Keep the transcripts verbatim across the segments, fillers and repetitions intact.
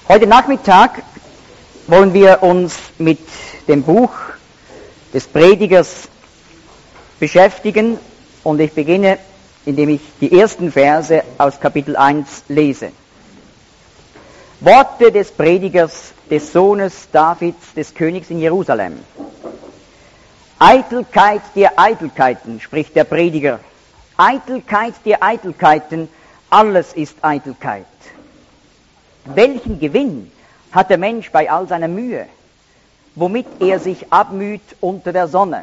Heute Nachmittag wollen wir uns mit dem Buch des Predigers beschäftigen und ich beginne, indem ich die ersten Verse aus Kapitel eins lese. Worte des Predigers, des Sohnes Davids, des Königs in Jerusalem. Eitelkeit der Eitelkeiten, spricht der Prediger. Eitelkeit der Eitelkeiten, alles ist Eitelkeit. Welchen Gewinn hat der Mensch bei all seiner Mühe, womit er sich abmüht unter der Sonne?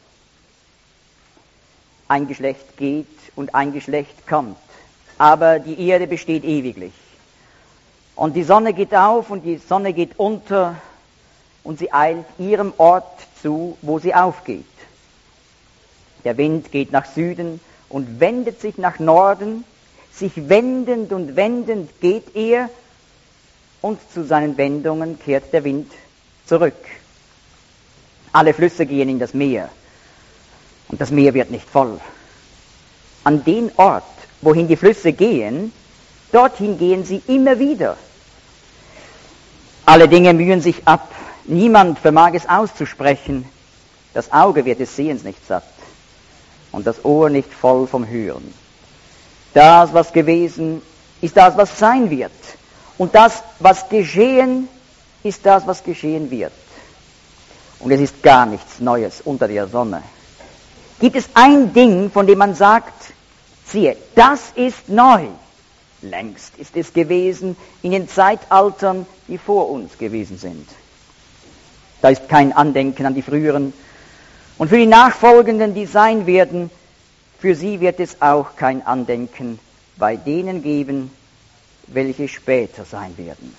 Ein Geschlecht geht und ein Geschlecht kommt, aber die Erde besteht ewiglich. Und die Sonne geht auf und die Sonne geht unter und sie eilt ihrem Ort zu, wo sie aufgeht. Der Wind geht nach Süden und wendet sich nach Norden, sich wendend und wendend geht er, und zu seinen Wendungen kehrt der Wind zurück. Alle Flüsse gehen in das Meer, und das Meer wird nicht voll. An den Ort, wohin die Flüsse gehen, dorthin gehen sie immer wieder. Alle Dinge mühen sich ab, niemand vermag es auszusprechen, das Auge wird des Sehens nicht satt und das Ohr nicht voll vom Hören. Das, was gewesen, ist das, was sein wird. Und das, was geschehen, ist das, was geschehen wird. Und es ist gar nichts Neues unter der Sonne. Gibt es ein Ding, von dem man sagt, siehe, das ist neu? Längst ist es gewesen in den Zeitaltern, die vor uns gewesen sind. Da ist kein Andenken an die früheren. Und für die Nachfolgenden, die sein werden, für sie wird es auch kein Andenken bei denen geben, welche später sein werden.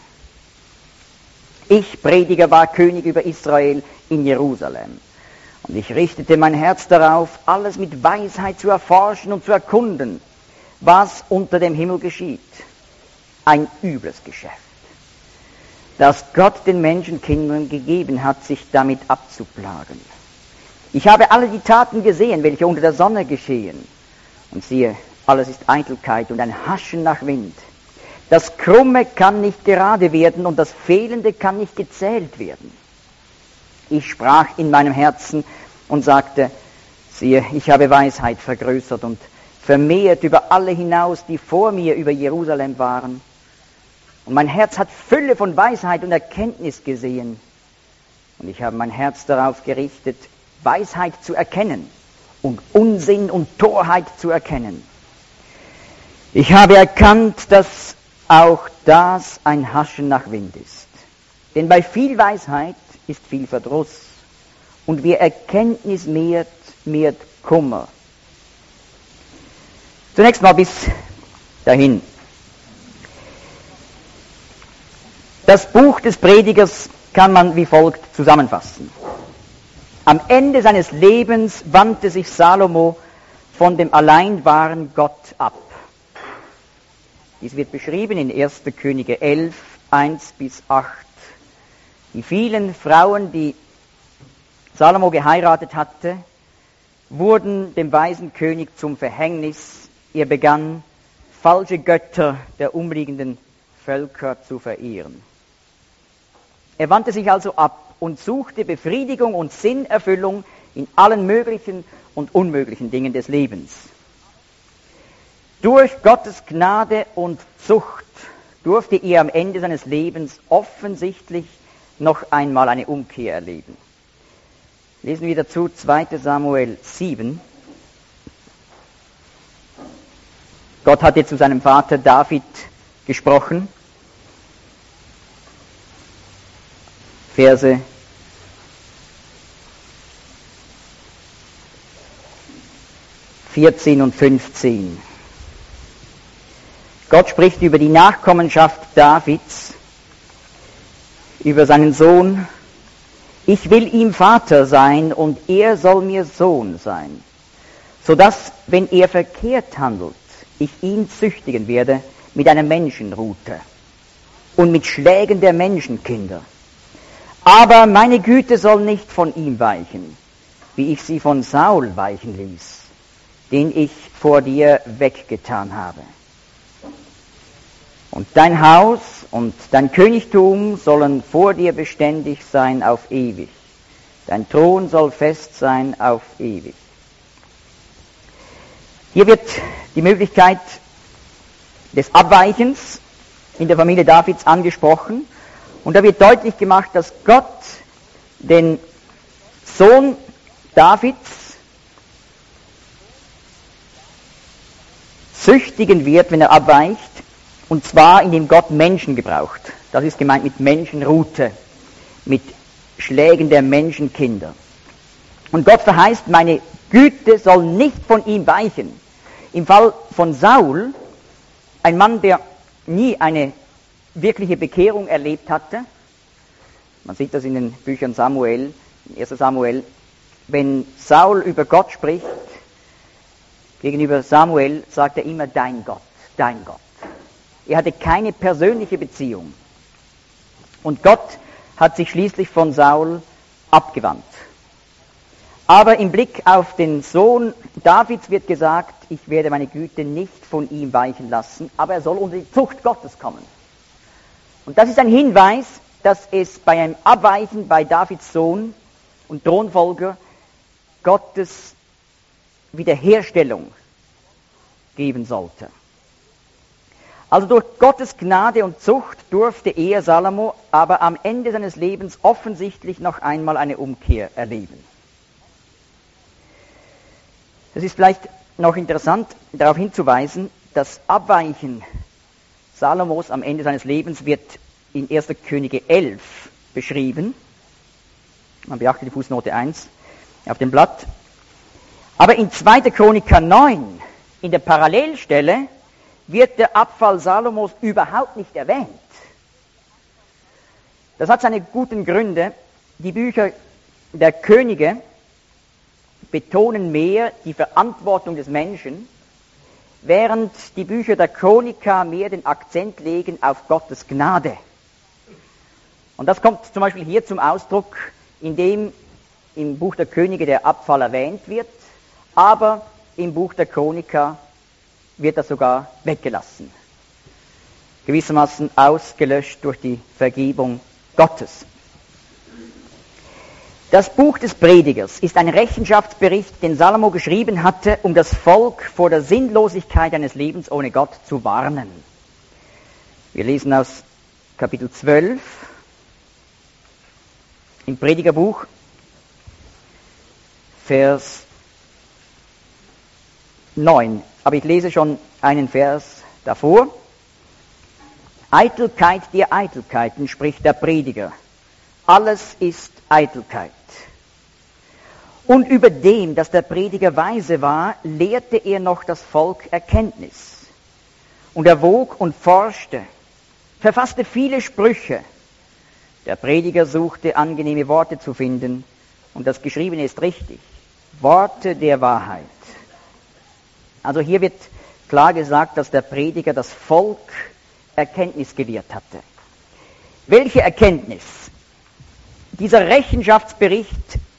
Ich, Prediger, war König über Israel in Jerusalem. Und ich richtete mein Herz darauf, alles mit Weisheit zu erforschen und zu erkunden, was unter dem Himmel geschieht. Ein übles Geschäft, das Gott den Menschenkindern gegeben hat, sich damit abzuplagen. Ich habe alle die Taten gesehen, welche unter der Sonne geschehen. Und siehe, alles ist Eitelkeit und ein Haschen nach Wind. Das Krumme kann nicht gerade werden und das Fehlende kann nicht gezählt werden. Ich sprach in meinem Herzen und sagte, siehe, ich habe Weisheit vergrößert und vermehrt über alle hinaus, die vor mir über Jerusalem waren. Und mein Herz hat Fülle von Weisheit und Erkenntnis gesehen. Und ich habe mein Herz darauf gerichtet, Weisheit zu erkennen und Unsinn und Torheit zu erkennen. Ich habe erkannt, dass auch das ein Haschen nach Wind ist. Denn bei viel Weisheit ist viel Verdruss. Und wer Erkenntnis mehrt, mehrt Kummer. Zunächst mal bis dahin. Das Buch des Predigers kann man wie folgt zusammenfassen. Am Ende seines Lebens wandte sich Salomo von dem allein wahren Gott ab. Dies wird beschrieben in erster Könige elf, eins bis acht. Die vielen Frauen, die Salomo geheiratet hatte, wurden dem weisen König zum Verhängnis. Er begann, falsche Götter der umliegenden Völker zu verehren. Er wandte sich also ab und suchte Befriedigung und Sinnerfüllung in allen möglichen und unmöglichen Dingen des Lebens. Durch Gottes Gnade und Zucht durfte er am Ende seines Lebens offensichtlich noch einmal eine Umkehr erleben. Lesen wir dazu zweiter Samuel sieben. Gott hatte zu seinem Vater David gesprochen. Verse vierzehn und fünfzehn. Gott spricht über die Nachkommenschaft Davids, über seinen Sohn. Ich will ihm Vater sein und er soll mir Sohn sein, sodass, wenn er verkehrt handelt, ich ihn züchtigen werde mit einer Menschenrute und mit Schlägen der Menschenkinder. Aber meine Güte soll nicht von ihm weichen, wie ich sie von Saul weichen ließ, den ich vor dir weggetan habe. Und dein Haus und dein Königtum sollen vor dir beständig sein auf ewig. Dein Thron soll fest sein auf ewig. Hier wird die Möglichkeit des Abweichens in der Familie Davids angesprochen und da wird deutlich gemacht, dass Gott den Sohn Davids züchtigen wird, wenn er abweicht, und zwar indem Gott Menschen gebraucht. Das ist gemeint mit Menschenrute, mit Schlägen der Menschenkinder. Und Gott verheißt, meine Güte soll nicht von ihm weichen. Im Fall von Saul, ein Mann, der nie eine wirkliche Bekehrung erlebt hatte, man sieht das in den Büchern Samuel, in erster Samuel, wenn Saul über Gott spricht, gegenüber Samuel sagt er immer dein Gott, dein Gott. Er hatte keine persönliche Beziehung. Und Gott hat sich schließlich von Saul abgewandt. Aber im Blick auf den Sohn Davids wird gesagt, ich werde meine Güte nicht von ihm weichen lassen, aber er soll unter die Zucht Gottes kommen. Und das ist ein Hinweis, dass es bei einem Abweichen bei Davids Sohn und Thronfolger Gottes Wiederherstellung geben sollte. Also durch Gottes Gnade und Zucht durfte er, Salomo, aber am Ende seines Lebens offensichtlich noch einmal eine Umkehr erleben. Es ist vielleicht noch interessant, darauf hinzuweisen, das Abweichen Salomos am Ende seines Lebens wird in erster Könige elf beschrieben. Man beachte die Fußnote eins auf dem Blatt. Aber in zweiter Chroniker neun, in der Parallelstelle, wird der Abfall Salomos überhaupt nicht erwähnt. Das hat seine guten Gründe. Die Bücher der Könige betonen mehr die Verantwortung des Menschen, während die Bücher der Chroniker mehr den Akzent legen auf Gottes Gnade. Und das kommt zum Beispiel hier zum Ausdruck, indem im Buch der Könige der Abfall erwähnt wird, aber im Buch der Chroniker wird das sogar weggelassen. Gewissermaßen ausgelöscht durch die Vergebung Gottes. Das Buch des Predigers ist ein Rechenschaftsbericht, den Salomo geschrieben hatte, um das Volk vor der Sinnlosigkeit eines Lebens ohne Gott zu warnen. Wir lesen aus Kapitel zwölf im Predigerbuch, Vers neun. Aber ich lese schon einen Vers davor. Eitelkeit der Eitelkeiten, spricht der Prediger. Alles ist Eitelkeit. Und über dem, dass der Prediger weise war, lehrte er noch das Volk Erkenntnis. Und er wog und forschte, verfasste viele Sprüche. Der Prediger suchte, angenehme Worte zu finden, und das Geschriebene ist richtig. Worte der Wahrheit. Also hier wird klar gesagt, dass der Prediger das Volk Erkenntnis gelehrt hatte. Welche Erkenntnis? Dieser Rechenschaftsbericht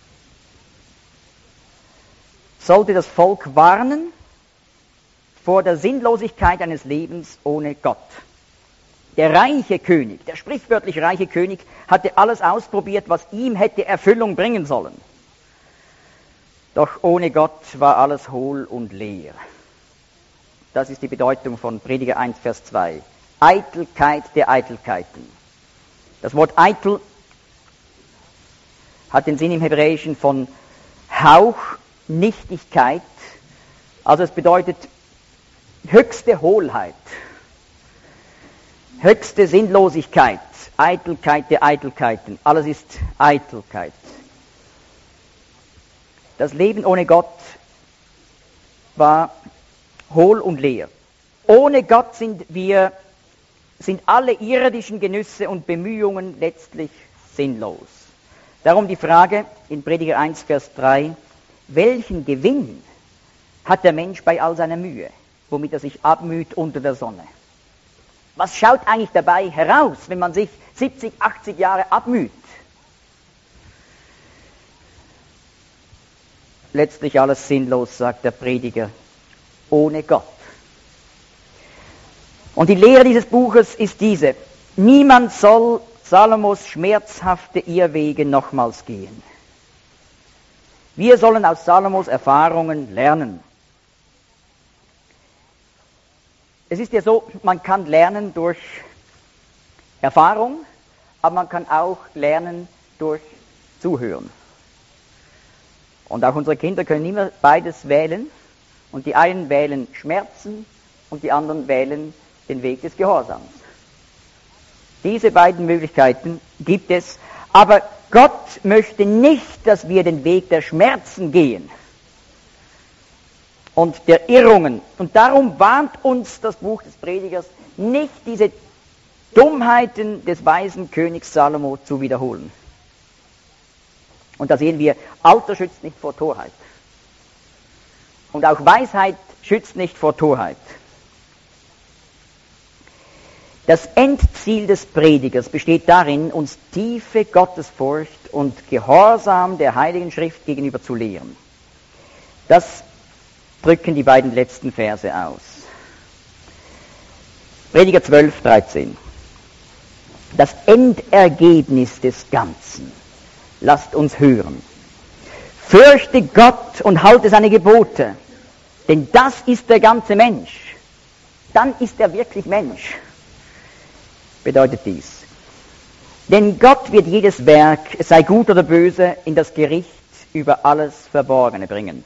sollte das Volk warnen vor der Sinnlosigkeit eines Lebens ohne Gott. Der reiche König, der sprichwörtlich reiche König, hatte alles ausprobiert, was ihm hätte Erfüllung bringen sollen. Doch ohne Gott war alles hohl und leer. Das ist die Bedeutung von Prediger eins, Vers zwei. Eitelkeit der Eitelkeiten. Das Wort eitel hat den Sinn im Hebräischen von Hauchnichtigkeit. Also es bedeutet höchste Hohlheit, höchste Sinnlosigkeit, Eitelkeit der Eitelkeiten. Alles ist Eitelkeit. Das Leben ohne Gott war hohl und leer. Ohne Gott sind wir, sind alle irdischen Genüsse und Bemühungen letztlich sinnlos. Darum die Frage in Prediger eins, Vers drei, welchen Gewinn hat der Mensch bei all seiner Mühe, womit er sich abmüht unter der Sonne? Was schaut eigentlich dabei heraus, wenn man sich siebzig, achtzig Jahre abmüht? Letztlich alles sinnlos, sagt der Prediger, ohne Gott. Und die Lehre dieses Buches ist diese: Niemand soll Salomos schmerzhafte Irrwege nochmals gehen. Wir sollen aus Salomos Erfahrungen lernen. Es ist ja so, man kann lernen durch Erfahrung, aber man kann auch lernen durch Zuhören. Und auch unsere Kinder können immer beides wählen. Und die einen wählen Schmerzen und die anderen wählen den Weg des Gehorsams. Diese beiden Möglichkeiten gibt es. Aber Gott möchte nicht, dass wir den Weg der Schmerzen gehen und der Irrungen. Und darum warnt uns das Buch des Predigers, nicht diese Dummheiten des weisen Königs Salomo zu wiederholen. Und da sehen wir, Alter schützt nicht vor Torheit. Und auch Weisheit schützt nicht vor Torheit. Das Endziel des Predigers besteht darin, uns tiefe Gottesfurcht und Gehorsam der Heiligen Schrift gegenüber zu lehren. Das drücken die beiden letzten Verse aus. Prediger zwölf, dreizehn. Das Endergebnis des Ganzen. Lasst uns hören. Fürchte Gott und halte seine Gebote, denn das ist der ganze Mensch. Dann ist er wirklich Mensch, bedeutet dies. Denn Gott wird jedes Werk, es sei gut oder böse, in das Gericht über alles Verborgene bringen.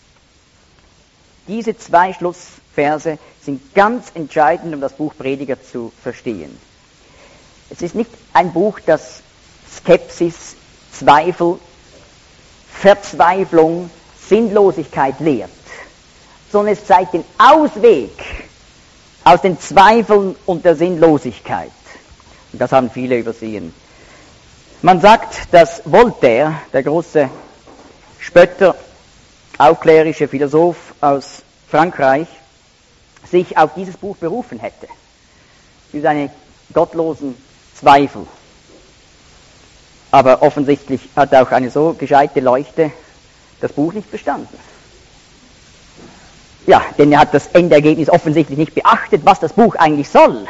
Diese zwei Schlussverse sind ganz entscheidend, um das Buch Prediger zu verstehen. Es ist nicht ein Buch, das Skepsis, Zweifel, Verzweiflung, Sinnlosigkeit lehrt, sondern es zeigt den Ausweg aus den Zweifeln und der Sinnlosigkeit. Und das haben viele übersehen. Man sagt, dass Voltaire, der große Spötter, aufklärische Philosoph aus Frankreich, sich auf dieses Buch berufen hätte, für seine gottlosen Zweifel. Aber offensichtlich hat auch eine so gescheite Leuchte das Buch nicht verstanden. Ja, denn er hat das Endergebnis offensichtlich nicht beachtet, was das Buch eigentlich soll.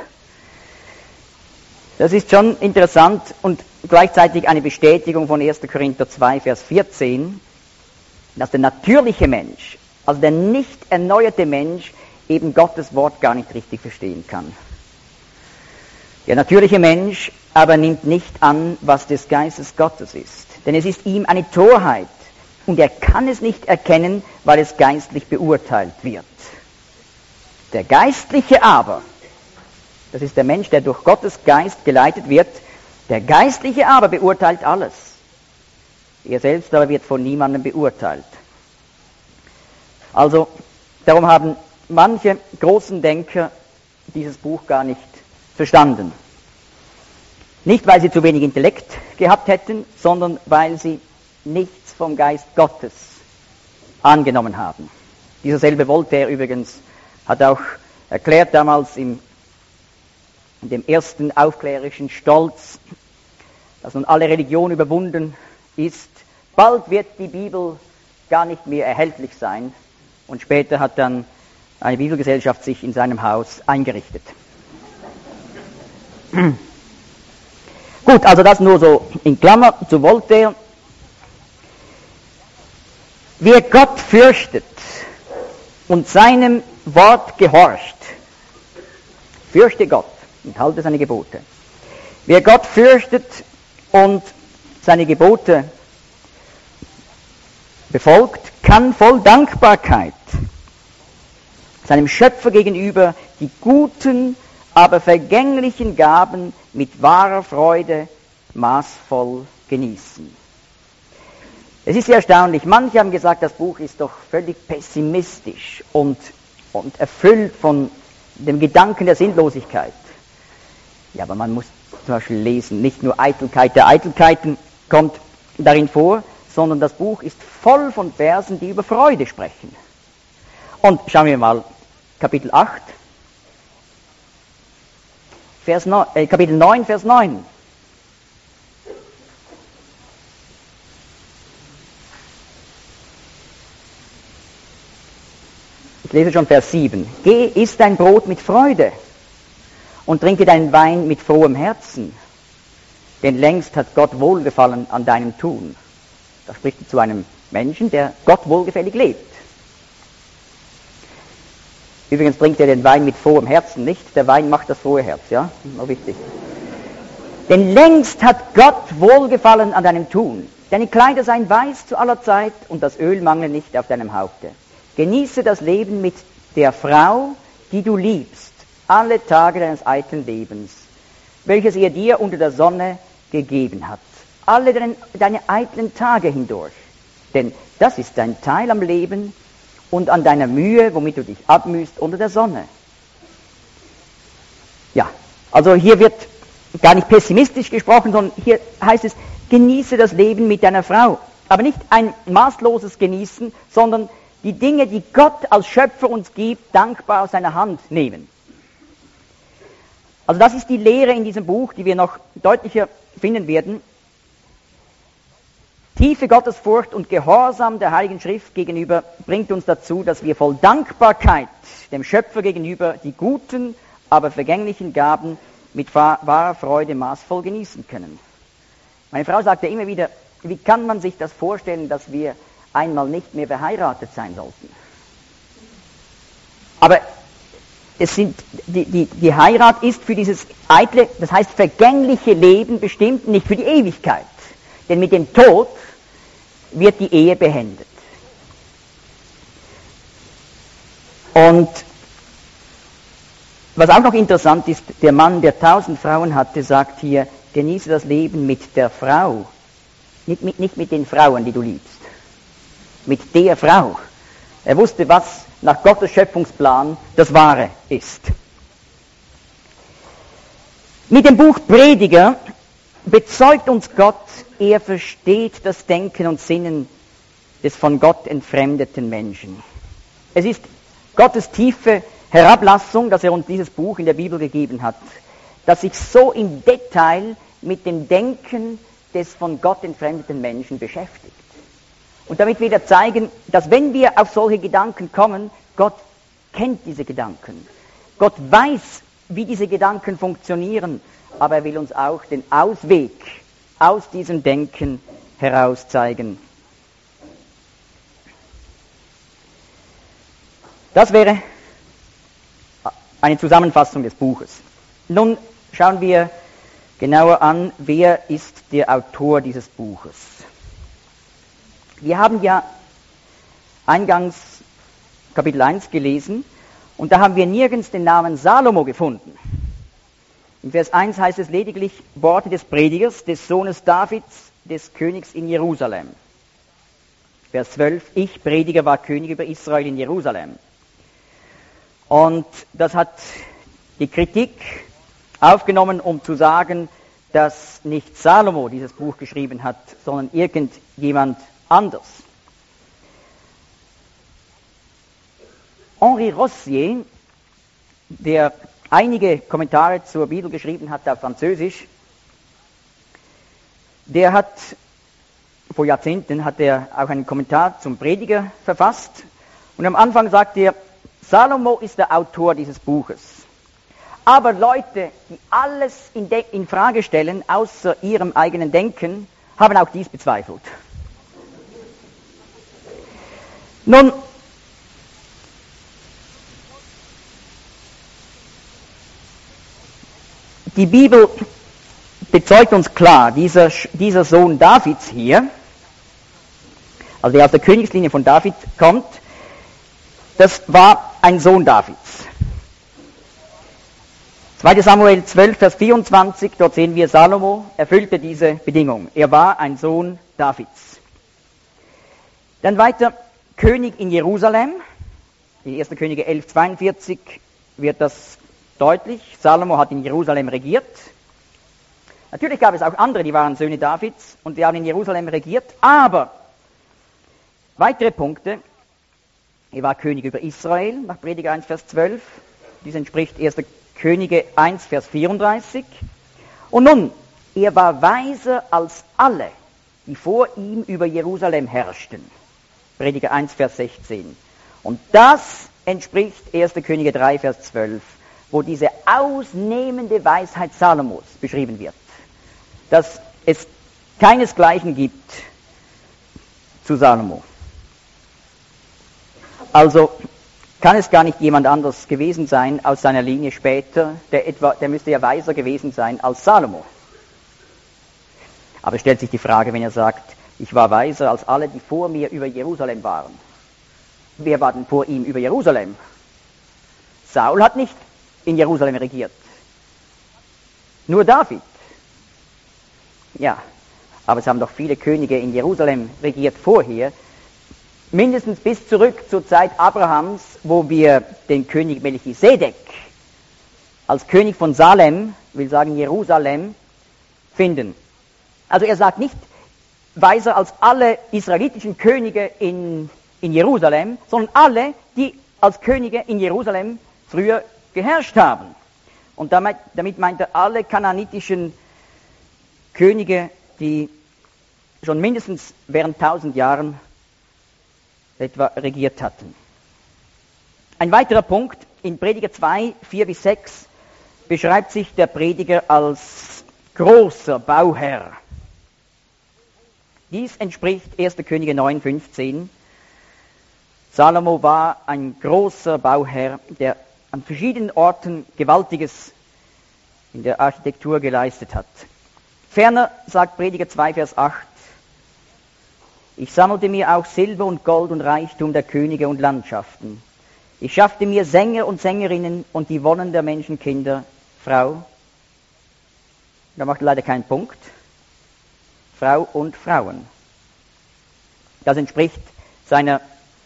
Das ist schon interessant und gleichzeitig eine Bestätigung von erster Korinther zwei, Vers vierzehn, dass der natürliche Mensch, also der nicht erneuerte Mensch, eben Gottes Wort gar nicht richtig verstehen kann. Der natürliche Mensch aber nimmt nicht an, was des Geistes Gottes ist. Denn es ist ihm eine Torheit und er kann es nicht erkennen, weil es geistlich beurteilt wird. Der Geistliche aber, das ist der Mensch, der durch Gottes Geist geleitet wird, der Geistliche aber beurteilt alles. Er selbst aber wird von niemandem beurteilt. Also, darum haben manche großen Denker dieses Buch gar nicht verstanden. Nicht, weil sie zu wenig Intellekt gehabt hätten, sondern weil sie nichts vom Geist Gottes angenommen haben. Dieser selbe Voltaire übrigens hat auch erklärt damals im, in dem ersten aufklärischen Stolz, dass nun alle Religion überwunden ist. Bald wird die Bibel gar nicht mehr erhältlich sein. Und später hat dann eine Bibelgesellschaft sich in seinem Haus eingerichtet. Gut, also das nur so in Klammer zu Voltaire. Wer Gott fürchtet und seinem Wort gehorcht, fürchte Gott und halte seine Gebote. Wer Gott fürchtet und seine Gebote befolgt, kann voll Dankbarkeit seinem Schöpfer gegenüber die guten, aber vergänglichen Gaben mit wahrer Freude maßvoll genießen. Es ist sehr erstaunlich. Manche haben gesagt, das Buch ist doch völlig pessimistisch und, und erfüllt von dem Gedanken der Sinnlosigkeit. Ja, aber man muss zum Beispiel lesen, nicht nur Eitelkeit der Eitelkeiten kommt darin vor, sondern das Buch ist voll von Versen, die über Freude sprechen. Und schauen wir mal, Kapitel acht, Vers neun, äh, Kapitel neun, Vers neun. Ich lese schon Vers sieben. Geh, iss dein Brot mit Freude und trinke deinen Wein mit frohem Herzen, denn längst hat Gott Wohlgefallen an deinem Tun. Da spricht er zu einem Menschen, der Gott wohlgefällig lebt. Übrigens trinkt er den Wein mit frohem Herzen, nicht? Der Wein macht das frohe Herz, ja? Noch wichtig. Denn längst hat Gott Wohlgefallen an deinem Tun. Deine Kleider seien weiß zu aller Zeit und das Öl mangle nicht auf deinem Haupte. Genieße das Leben mit der Frau, die du liebst, alle Tage deines eitlen Lebens, welches er dir unter der Sonne gegeben hat. Alle deine, deine eitlen Tage hindurch. Denn das ist dein Teil am Leben und an deiner Mühe, womit du dich abmühst unter der Sonne. Ja, also hier wird gar nicht pessimistisch gesprochen, sondern hier heißt es, genieße das Leben mit deiner Frau. Aber nicht ein maßloses Genießen, sondern die Dinge, die Gott als Schöpfer uns gibt, dankbar aus seiner Hand nehmen. Also das ist die Lehre in diesem Buch, die wir noch deutlicher finden werden. Tiefe Gottesfurcht und Gehorsam der Heiligen Schrift gegenüber bringt uns dazu, dass wir voll Dankbarkeit dem Schöpfer gegenüber die guten, aber vergänglichen Gaben mit wahrer Freude maßvoll genießen können. Meine Frau sagt ja immer wieder, wie kann man sich das vorstellen, dass wir einmal nicht mehr verheiratet sein sollten? Aber es sind, die, die, die Heirat ist für dieses eitle, das heißt vergängliche Leben bestimmt, nicht für die Ewigkeit. Denn mit dem Tod wird die Ehe beendet. Und was auch noch interessant ist, der Mann, der tausend Frauen hatte, sagt hier, genieße das Leben mit der Frau. Nicht mit, nicht mit den Frauen, die du liebst. Mit der Frau. Er wusste, was nach Gottes Schöpfungsplan das Wahre ist. Mit dem Buch Prediger bezeugt uns Gott, er versteht das Denken und Sinnen des von Gott entfremdeten Menschen. Es ist Gottes tiefe Herablassung, dass er uns dieses Buch in der Bibel gegeben hat, das sich so im Detail mit dem Denken des von Gott entfremdeten Menschen beschäftigt. Und damit will er zeigen, dass wenn wir auf solche Gedanken kommen, Gott kennt diese Gedanken. Gott weiß, wie diese Gedanken funktionieren, aber er will uns auch den Ausweg aus diesem Denken heraus zeigen. Das wäre eine Zusammenfassung des Buches. Nun schauen wir genauer an, wer ist der Autor dieses Buches. Wir haben ja eingangs Kapitel eins gelesen und da haben wir nirgends den Namen Salomo gefunden. In Vers eins heißt es lediglich Worte des Predigers, des Sohnes Davids, des Königs in Jerusalem. Vers zwölf, ich, Prediger, war König über Israel in Jerusalem. Und das hat die Kritik aufgenommen, um zu sagen, dass nicht Salomo dieses Buch geschrieben hat, sondern irgendjemand anders. Henri Rossier, der einige Kommentare zur Bibel geschrieben hat auf Französisch, der hat, vor Jahrzehnten hat er auch einen Kommentar zum Prediger verfasst und am Anfang sagt er, Salomo ist der Autor dieses Buches. Aber Leute, die alles in, de- in Frage stellen, außer ihrem eigenen Denken, haben auch dies bezweifelt. Nun, die Bibel bezeugt uns klar, dieser, dieser Sohn Davids hier, also der aus der Königslinie von David kommt, das war ein Sohn Davids. zweiter Samuel zwölf, Vers vierundzwanzig, dort sehen wir, Salomo erfüllte diese Bedingung. Er war ein Sohn Davids. Dann weiter, König in Jerusalem. In erster Könige elf, zweiundvierzig wird das deutlich. Salomo hat in Jerusalem regiert. Natürlich gab es auch andere, die waren Söhne Davids und die haben in Jerusalem regiert. Aber weitere Punkte. Er war König über Israel, nach Prediger eins, Vers zwölf. Dies entspricht erster Könige eins, Vers vierunddreißig. Und nun, er war weiser als alle, die vor ihm über Jerusalem herrschten. Prediger eins, Vers sechzehn. Und das entspricht erster Könige drei, Vers zwölf, wo diese ausnehmende Weisheit Salomos beschrieben wird, dass es keinesgleichen gibt zu Salomo. Also kann es gar nicht jemand anders gewesen sein aus seiner Linie später, der etwa, der müsste ja weiser gewesen sein als Salomo. Aber es stellt sich die Frage, wenn er sagt, ich war weiser als alle, die vor mir über Jerusalem waren. Wer war denn vor ihm über Jerusalem? Saul hat nicht in Jerusalem regiert. Nur David. Ja, aber es haben doch viele Könige in Jerusalem regiert vorher, mindestens bis zurück zur Zeit Abrahams, wo wir den König Melchisedek als König von Salem, will sagen Jerusalem, finden. Also er sagt nicht weiser als alle israelitischen Könige in, in Jerusalem, sondern alle, die als Könige in Jerusalem früher geherrscht haben. Und damit, damit meint er alle kanaanitischen Könige, die schon mindestens während tausend Jahren etwa regiert hatten. Ein weiterer Punkt, in Prediger zwei, vier bis sechs, beschreibt sich der Prediger als großer Bauherr. Dies entspricht erster Könige neun, fünfzehn. Salomo war ein großer Bauherr, der an verschiedenen Orten Gewaltiges in der Architektur geleistet hat. Ferner sagt Prediger zwei, Vers acht, ich sammelte mir auch Silber und Gold und Reichtum der Könige und Landschaften. Ich schaffte mir Sänger und Sängerinnen und die Wonnen der Menschenkinder, Frau. Da macht er leider keinen Punkt. Frau und Frauen. Das entspricht seiner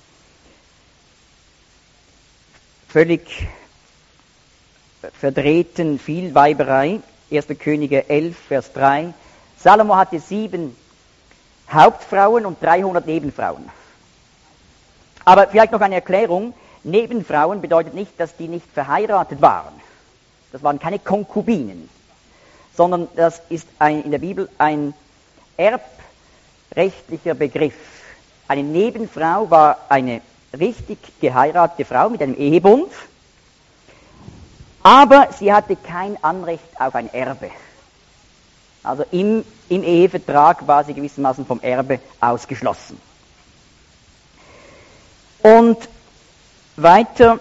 völlig verdrehten Vielweiberei. erster Könige elf, Vers drei. Salomo hatte sieben Hauptfrauen und dreihundert Nebenfrauen. Aber vielleicht noch eine Erklärung. Nebenfrauen bedeutet nicht, dass die nicht verheiratet waren. Das waren keine Konkubinen. Sondern das ist ein, in der Bibel ein erbrechtlicher Begriff. Eine Nebenfrau war eine richtig geheiratete Frau mit einem Ehebund, aber sie hatte kein Anrecht auf ein Erbe. Also im, im Ehevertrag war sie gewissermaßen vom Erbe ausgeschlossen. Und weiter,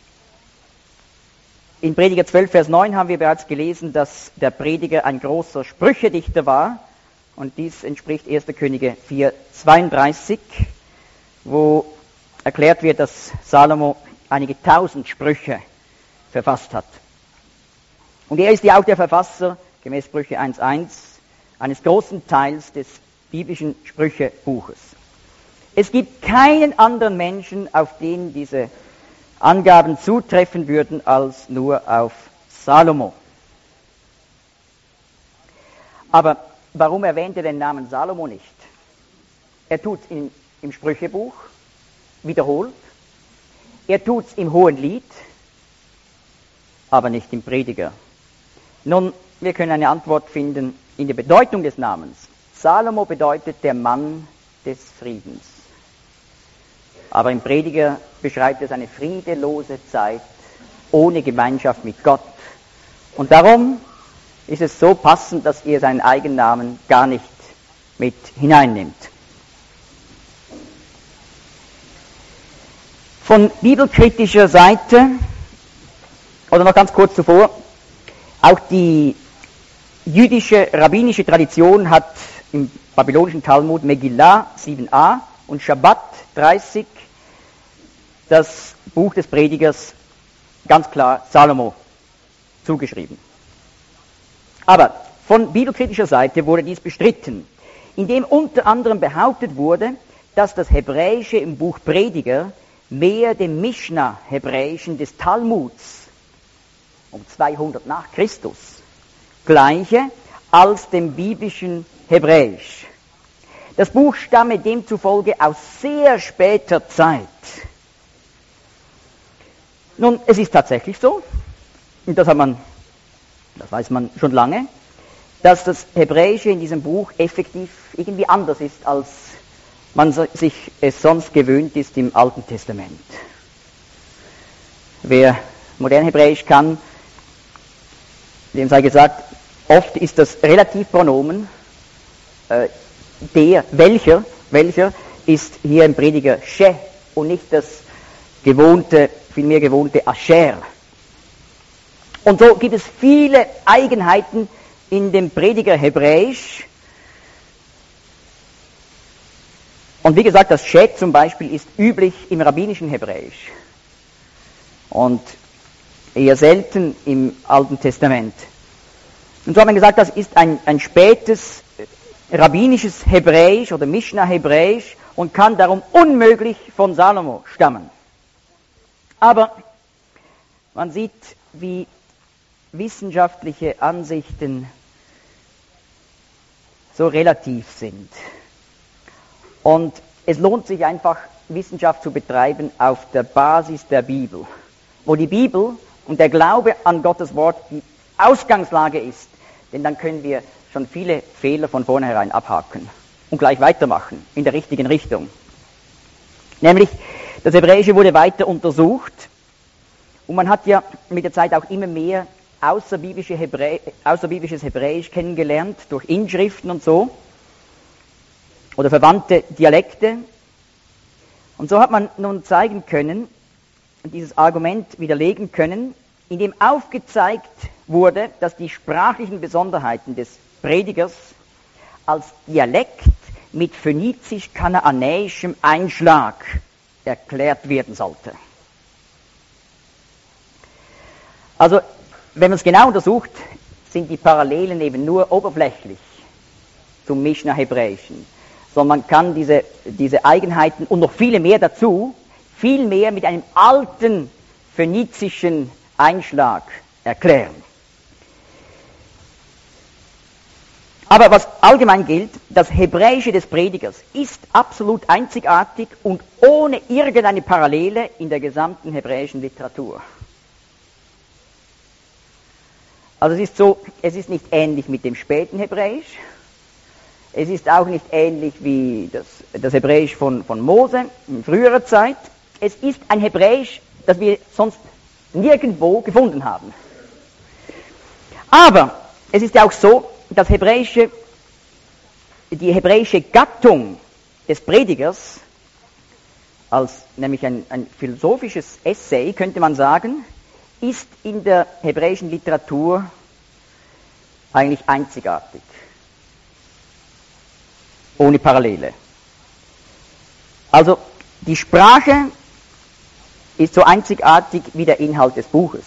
in Prediger zwölf, Vers neun haben wir bereits gelesen, dass der Prediger ein großer Sprüchedichter war. Und dies entspricht erster Könige vier, zweiunddreißig, wo erklärt wird, dass Salomo einige tausend Sprüche verfasst hat. Und er ist ja auch der Verfasser, gemäß Sprüche eins, eins, eines großen Teils des biblischen Sprüchebuches. Es gibt keinen anderen Menschen, auf den diese Angaben zutreffen würden, als nur auf Salomo. Aber warum erwähnt er den Namen Salomo nicht? Er tut es im Sprüchebuch, wiederholt. Er tut es im Hohenlied, aber nicht im Prediger. Nun, wir können eine Antwort finden in der Bedeutung des Namens. Salomo bedeutet der Mann des Friedens. Aber im Prediger beschreibt es eine friedelose Zeit ohne Gemeinschaft mit Gott. Und darum ist es so passend, dass er seinen Eigennamen gar nicht mit hineinnimmt. Von bibelkritischer Seite, oder noch ganz kurz zuvor, auch die jüdische, rabbinische Tradition hat im babylonischen Talmud Megillah sieben a und Shabbat dreißig das Buch des Predigers ganz klar Salomo zugeschrieben. Aber von bibelkritischer Seite wurde dies bestritten, indem unter anderem behauptet wurde, dass das Hebräische im Buch Prediger mehr dem Mishnah-Hebräischen des Talmuds um zweihundert nach Christus gleiche als dem biblischen Hebräisch. Das Buch stamme demzufolge aus sehr später Zeit. Nun, es ist tatsächlich so, und das hat man, das weiß man schon lange, dass das Hebräische in diesem Buch effektiv irgendwie anders ist, als man sich es sonst gewöhnt ist im Alten Testament. Wer modern Hebräisch kann, dem sei gesagt, oft ist das Relativpronomen, äh, der, welcher, welcher, ist hier im Prediger she und nicht das gewohnte, vielmehr gewohnte asher. Und so gibt es viele Eigenheiten in dem Prediger Hebräisch. Und wie gesagt, das she zum Beispiel ist üblich im rabbinischen Hebräisch und eher selten im Alten Testament. Und so hat man gesagt, das ist ein, ein spätes rabbinisches Hebräisch oder Mishnah-Hebräisch und kann darum unmöglich von Salomo stammen. Aber man sieht, wie wissenschaftliche Ansichten so relativ sind. Und es lohnt sich einfach, Wissenschaft zu betreiben auf der Basis der Bibel, wo die Bibel und der Glaube an Gottes Wort die Ausgangslage ist. Denn dann können wir schon viele Fehler von vornherein abhaken und gleich weitermachen in der richtigen Richtung. Nämlich, das Hebräische wurde weiter untersucht und man hat ja mit der Zeit auch immer mehr außerbiblische Hebrä- außerbiblisches Hebräisch kennengelernt, durch Inschriften und so, oder verwandte Dialekte. Und so hat man nun zeigen können, dieses Argument widerlegen können, indem aufgezeigt wurde, dass die sprachlichen Besonderheiten des Predigers als Dialekt mit phönizisch-kanaanäischem Einschlag erklärt werden sollte. Also, wenn man es genau untersucht, sind die Parallelen eben nur oberflächlich zum Mishnah-Hebräischen, sondern man kann diese, diese Eigenheiten und noch viele mehr dazu, viel mehr mit einem alten phönizischen Einschlag erklären. Aber was allgemein gilt, das Hebräische des Predigers ist absolut einzigartig und ohne irgendeine Parallele in der gesamten hebräischen Literatur. Also es ist so, es ist nicht ähnlich mit dem späten Hebräisch, es ist auch nicht ähnlich wie das, das Hebräisch von, von Mose in früherer Zeit. Es ist ein Hebräisch, das wir sonst nirgendwo gefunden haben. Aber es ist ja auch so, das hebräische, die hebräische Gattung des Predigers, als nämlich ein, ein philosophisches Essay, könnte man sagen, ist in der hebräischen Literatur eigentlich einzigartig, ohne Parallele. Also die Sprache ist so einzigartig wie der Inhalt des Buches.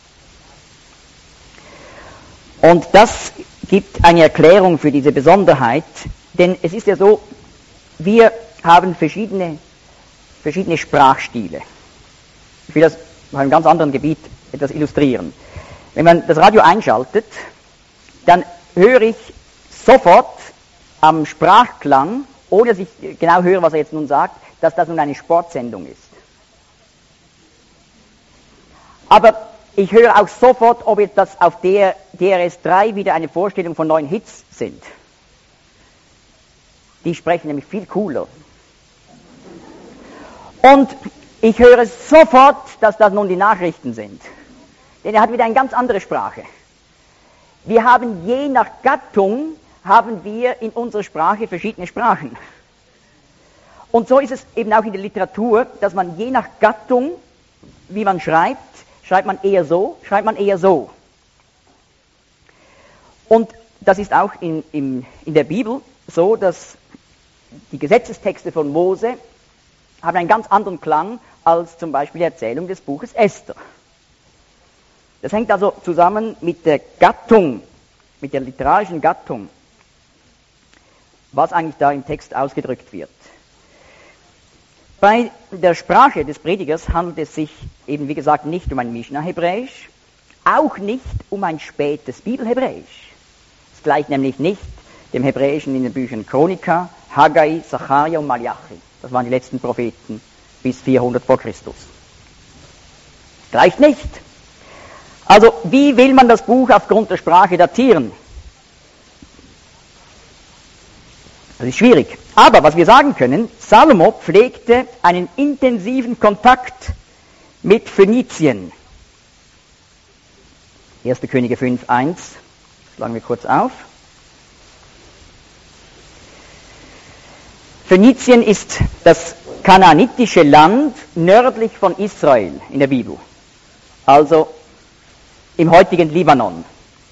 Und das gibt eine Erklärung für diese Besonderheit, denn es ist ja so, wir haben verschiedene, verschiedene Sprachstile. Ich will das auf einem ganz anderen Gebiet etwas illustrieren. Wenn man das Radio einschaltet, dann höre ich sofort am Sprachklang, ohne dass ich genau höre, was er jetzt nun sagt, dass das nun eine Sportsendung ist. Aber ich höre auch sofort, ob jetzt das auf der D R S drei wieder eine Vorstellung von neuen Hits sind. Die sprechen nämlich viel cooler. Und ich höre sofort, dass das nun die Nachrichten sind. Denn er hat wieder eine ganz andere Sprache. Wir haben je nach Gattung, haben wir in unserer Sprache verschiedene Sprachen. Und so ist es eben auch in der Literatur, dass man je nach Gattung, wie man schreibt, schreibt man eher so, schreibt man eher so. Und das ist auch in, in, in der Bibel so, dass die Gesetzestexte von Mose haben einen ganz anderen Klang als zum Beispiel die Erzählung des Buches Esther. Das hängt also zusammen mit der Gattung, mit der literarischen Gattung, was eigentlich da im Text ausgedrückt wird. Bei der Sprache des Predigers handelt es sich eben, wie gesagt, nicht um ein Mishnah-Hebräisch, auch nicht um ein spätes Bibelhebräisch. Es gleicht nämlich nicht dem Hebräischen in den Büchern Chronika, Haggai, Sacharja und Malachi. Das waren die letzten Propheten bis vierhundert vor Christus. Gleicht nicht. Also, wie will man das Buch aufgrund der Sprache datieren? Das ist schwierig. Aber was wir sagen können, Salomo pflegte einen intensiven Kontakt mit Phönizien. erster Könige fünf, eins, schlagen wir kurz auf. Phönizien ist das kanaanitische Land nördlich von Israel in der Bibel, also im heutigen Libanon,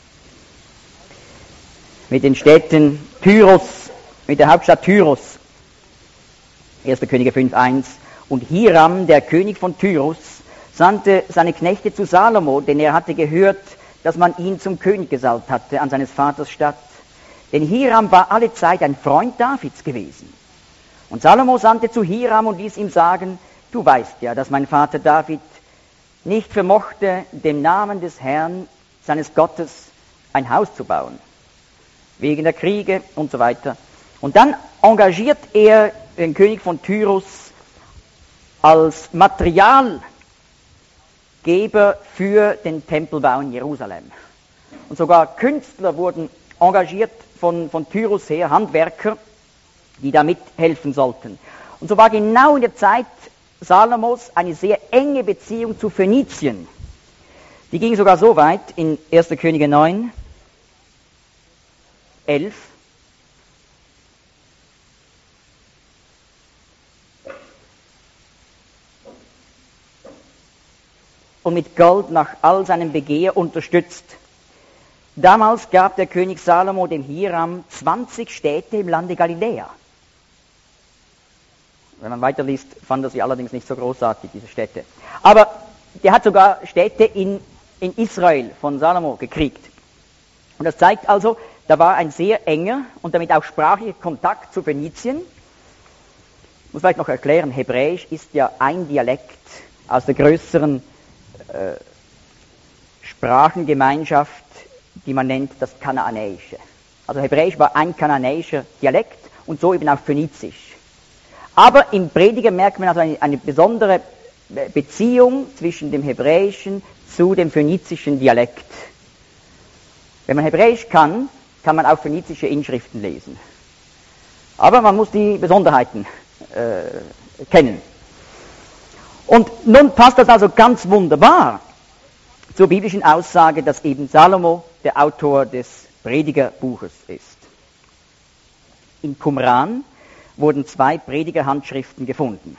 mit den Städten Tyrus, mit der Hauptstadt Tyrus, erster Könige fünf, eins. Und Hiram, der König von Tyrus, sandte seine Knechte zu Salomo, denn er hatte gehört, dass man ihn zum König gesalbt hatte an seines Vaters Stadt. Denn Hiram war alle Zeit ein Freund Davids gewesen. Und Salomo sandte zu Hiram und ließ ihm sagen, du weißt ja, dass mein Vater David nicht vermochte, dem Namen des Herrn, seines Gottes, ein Haus zu bauen, wegen der Kriege und so weiter. Und dann engagiert er den König von Tyrus als Materialgeber für den Tempelbau in Jerusalem. Und sogar Künstler wurden engagiert von, von Tyrus her, Handwerker, die da mithelfen sollten. Und so war genau in der Zeit Salomos eine sehr enge Beziehung zu Phönizien. Die ging sogar so weit in erster Könige neun, elf. Und mit Gold nach all seinem Begehr unterstützt. Damals gab der König Salomo dem Hiram zwanzig Städte im Lande Galiläa. Wenn man weiterliest, fand er sie allerdings nicht so großartig, diese Städte. Aber der hat sogar Städte in, in Israel von Salomo gekriegt. Und das zeigt also, da war ein sehr enger und damit auch sprachlicher Kontakt zu Phönizien. Ich muss vielleicht noch erklären, Hebräisch ist ja ein Dialekt aus der größeren äh, Sprachengemeinschaft, die man nennt das Kanaanäische. Also Hebräisch war ein kanaanäischer Dialekt und so eben auch Phönizisch. Aber im Prediger merkt man also eine, eine besondere Beziehung zwischen dem Hebräischen zu dem phönizischen Dialekt. Wenn man Hebräisch kann, kann man auch phönizische Inschriften lesen. Aber man muss die Besonderheiten äh, kennen. Und nun passt das also ganz wunderbar zur biblischen Aussage, dass eben Salomo der Autor des Predigerbuches ist. In Qumran wurden zwei Predigerhandschriften gefunden.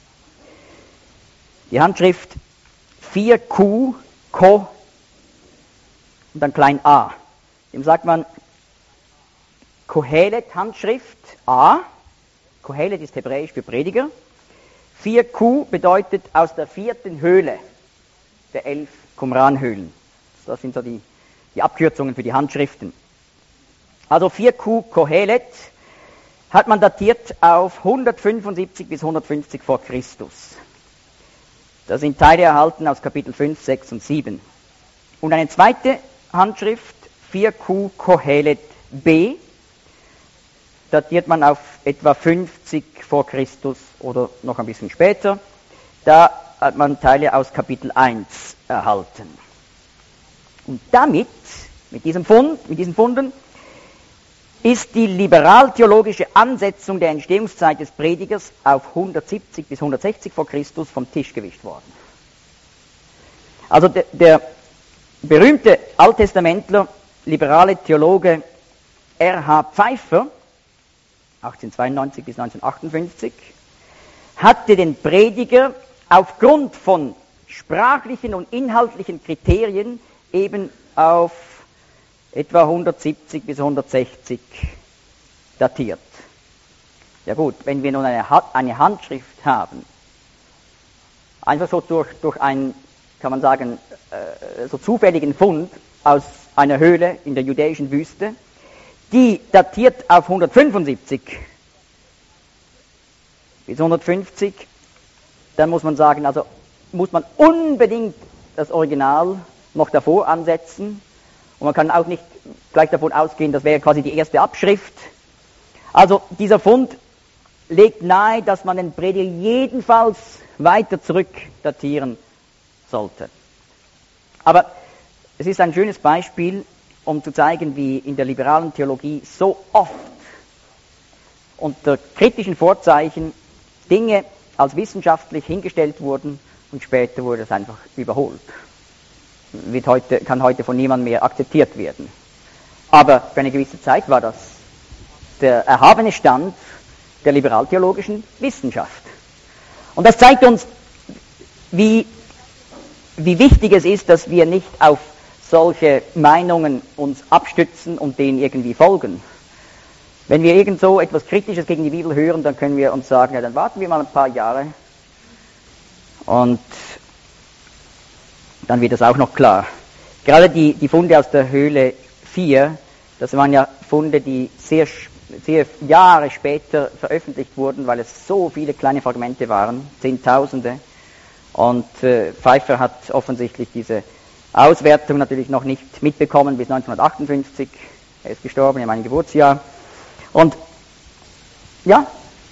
Die Handschrift vier Q, Ko und dann klein a. Dem sagt man Kohelet-Handschrift A. Kohelet ist hebräisch für Prediger. vier Q bedeutet aus der vierten Höhle der elf Qumran-Höhlen. Das sind so die, die Abkürzungen für die Handschriften. Also vier Q Kohelet hat man datiert auf hundertfünfundsiebzig bis hundertfünfzig vor Christus. Da sind Teile erhalten aus Kapitel fünf, sechs und sieben. Und eine zweite Handschrift, vier Q Kohelet B, datiert man auf etwa fünfzig vor Christus oder noch ein bisschen später. Da hat man Teile aus Kapitel eins erhalten. Und damit, mit diesem Fund, mit diesen Funden, ist die liberal-theologische Ansetzung der Entstehungszeit des Predigers auf hundertsiebzig bis hundertsechzig vor Christus vom Tisch gewischt worden. Also der, der berühmte Alttestamentler, liberale Theologe R H Pfeiffer, achtzehnhundertzweiundneunzig bis neunzehnhundertachtundfünfzig, hatte den Prediger aufgrund von sprachlichen und inhaltlichen Kriterien eben auf etwa hundertsiebzig bis hundertsechzig datiert. Ja gut, wenn wir nun eine, eine Handschrift haben, einfach so durch, durch einen, kann man sagen, äh, so zufälligen Fund aus einer Höhle in der judäischen Wüste, die datiert auf hundertfünfundsiebzig bis hundertfünfzig, dann muss man sagen, also muss man unbedingt das Original noch davor ansetzen. Und man kann auch nicht gleich davon ausgehen, das wäre quasi die erste Abschrift. Also dieser Fund legt nahe, dass man den Prediger jedenfalls weiter zurück datieren sollte. Aber es ist ein schönes Beispiel, um zu zeigen, wie in der liberalen Theologie so oft unter kritischen Vorzeichen Dinge als wissenschaftlich hingestellt wurden und später wurde es einfach überholt. wird heute, kann heute von niemandem mehr akzeptiert werden. Aber für eine gewisse Zeit war das der erhabene Stand der liberaltheologischen Wissenschaft. Und das zeigt uns, wie, wie wichtig es ist, dass wir nicht auf solche Meinungen uns abstützen und denen irgendwie folgen. Wenn wir irgend so etwas Kritisches gegen die Bibel hören, dann können wir uns sagen, ja, dann warten wir mal ein paar Jahre und dann wird das auch noch klar. Gerade die, die Funde aus der Höhle vier, das waren ja Funde, die sehr, sehr Jahre später veröffentlicht wurden, weil es so viele kleine Fragmente waren, Zehntausende. Und äh, Pfeiffer hat offensichtlich diese Auswertung natürlich noch nicht mitbekommen bis neunzehnhundertachtundfünfzig. Er ist gestorben in meinem Geburtsjahr. Und ja,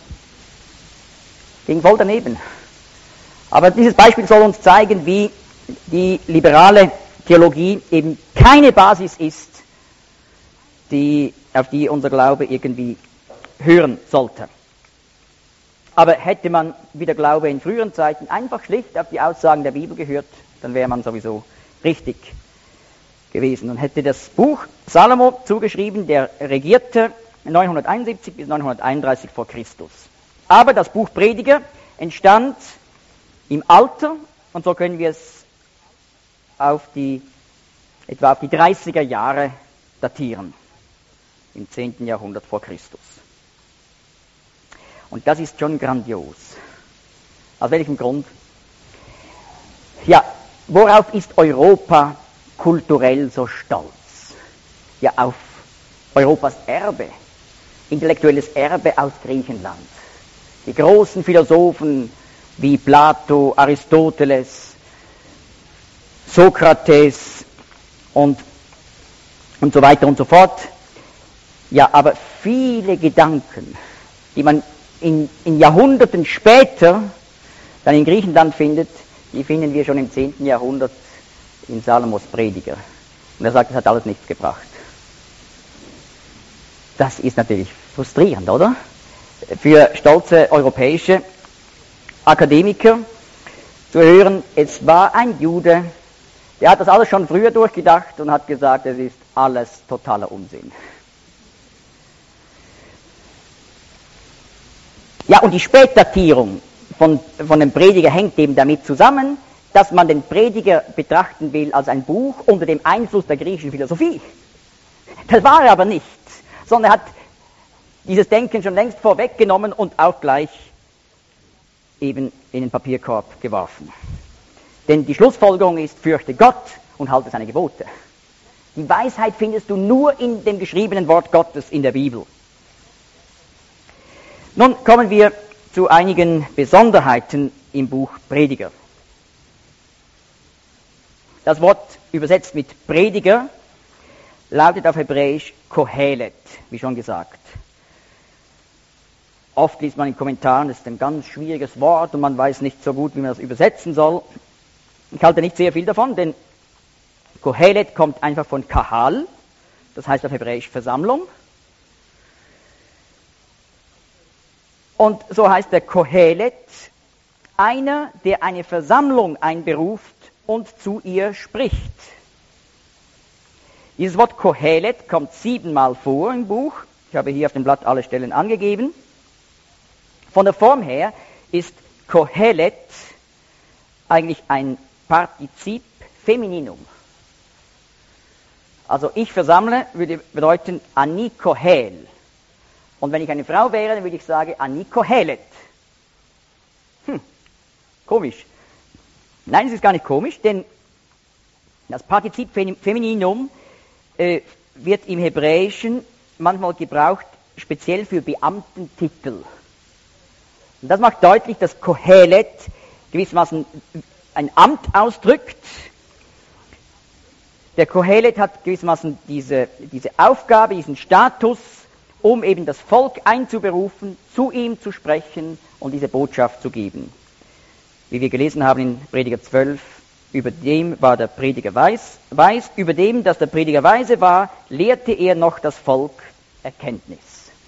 ging voll daneben. Aber dieses Beispiel soll uns zeigen, wie die liberale Theologie eben keine Basis ist, die, auf die unser Glaube irgendwie hören sollte. Aber hätte man, wie der Glaube in früheren Zeiten, einfach schlicht auf die Aussagen der Bibel gehört, dann wäre man sowieso richtig gewesen und hätte das Buch Salomo zugeschrieben, der regierte neunhunderteinundsiebzig bis neunhunderteinunddreißig vor Christus. Aber das Buch Prediger entstand im Alter, und so können wir es auf die, etwa auf die dreißiger Jahre datieren, im zehnten Jahrhundert vor Christus. Und das ist schon grandios. Aus welchem Grund? Ja, worauf ist Europa kulturell so stolz? Ja, auf Europas Erbe, intellektuelles Erbe aus Griechenland. Die großen Philosophen wie Plato, Aristoteles, Sokrates und, und so weiter und so fort. Ja, aber viele Gedanken, die man in, in Jahrhunderten später dann in Griechenland findet, die finden wir schon im zehnten Jahrhundert in Salomos Prediger. Und er sagt, das hat alles nichts gebracht. Das ist natürlich frustrierend, oder? Für stolze europäische Akademiker zu hören, es war ein Jude, der hat das alles schon früher durchgedacht und hat gesagt, es ist alles totaler Unsinn. Ja, und die Spätdatierung von, von dem Prediger hängt eben damit zusammen, dass man den Prediger betrachten will als ein Buch unter dem Einfluss der griechischen Philosophie. Das war er aber nicht, sondern er hat dieses Denken schon längst vorweggenommen und auch gleich eben in den Papierkorb geworfen. Denn die Schlussfolgerung ist, fürchte Gott und halte seine Gebote. Die Weisheit findest du nur in dem geschriebenen Wort Gottes in der Bibel. Nun kommen wir zu einigen Besonderheiten im Buch Prediger. Das Wort übersetzt mit Prediger lautet auf Hebräisch Kohelet, wie schon gesagt. Oft liest man in Kommentaren, das ist ein ganz schwieriges Wort und man weiß nicht so gut, wie man das übersetzen soll. Ich halte nicht sehr viel davon, denn Kohelet kommt einfach von Kahal, das heißt auf Hebräisch Versammlung. Und so heißt der Kohelet, einer, der eine Versammlung einberuft und zu ihr spricht. Dieses Wort Kohelet kommt siebenmal vor im Buch. Ich habe hier auf dem Blatt alle Stellen angegeben. Von der Form her ist Kohelet eigentlich ein Partizip Femininum. Also ich versammle würde bedeuten Ani Kohel. Und wenn ich eine Frau wäre, dann würde ich sagen Ani Kohelet. Hm, komisch. Nein, es ist gar nicht komisch, denn das Partizip Femininum äh, wird im Hebräischen manchmal gebraucht, speziell für Beamtentitel. Und das macht deutlich, dass Kohelet gewissermaßen ein Amt ausdrückt. Der Kohelet hat gewissermaßen diese, diese Aufgabe, diesen Status, um eben das Volk einzuberufen, zu ihm zu sprechen und diese Botschaft zu geben. Wie wir gelesen haben in Prediger zwölf, über dem war der Prediger weis, weis, über dem, dass der Prediger weise war, lehrte er noch das Volk Erkenntnis.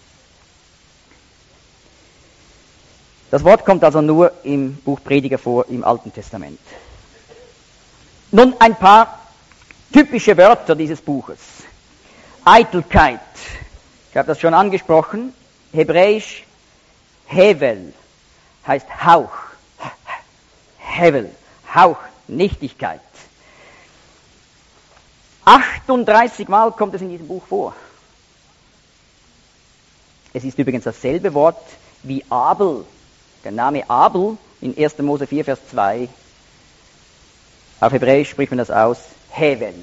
Das Wort kommt also nur im Buch Prediger vor, im Alten Testament. Nun ein paar typische Wörter dieses Buches. Eitelkeit, ich habe das schon angesprochen, hebräisch Hevel, heißt Hauch, Hevel, Hauch, Nichtigkeit. achtunddreißig Mal kommt es in diesem Buch vor. Es ist übrigens dasselbe Wort wie Abel. Der Name Abel in erster Mose vier, Vers zwei. Auf Hebräisch spricht man das aus, Hevel.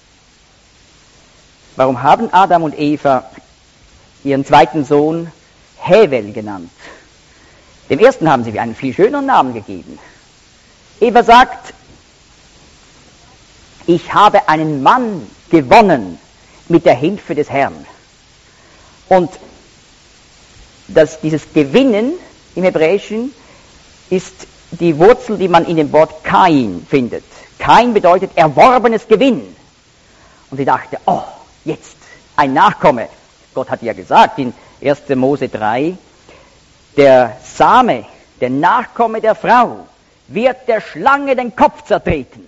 Warum haben Adam und Eva ihren zweiten Sohn Hevel genannt? Dem ersten haben sie einen viel schöneren Namen gegeben. Eva sagt, ich habe einen Mann gewonnen mit der Hilfe des Herrn. Und das, dieses Gewinnen im Hebräischen ist die Wurzel, die man in dem Wort Kain findet. Kain bedeutet erworbenes Gewinn. Und sie dachte, oh, jetzt ein Nachkomme. Gott hat ja gesagt in erster Mose drei, der Same, der Nachkomme der Frau, wird der Schlange den Kopf zertreten.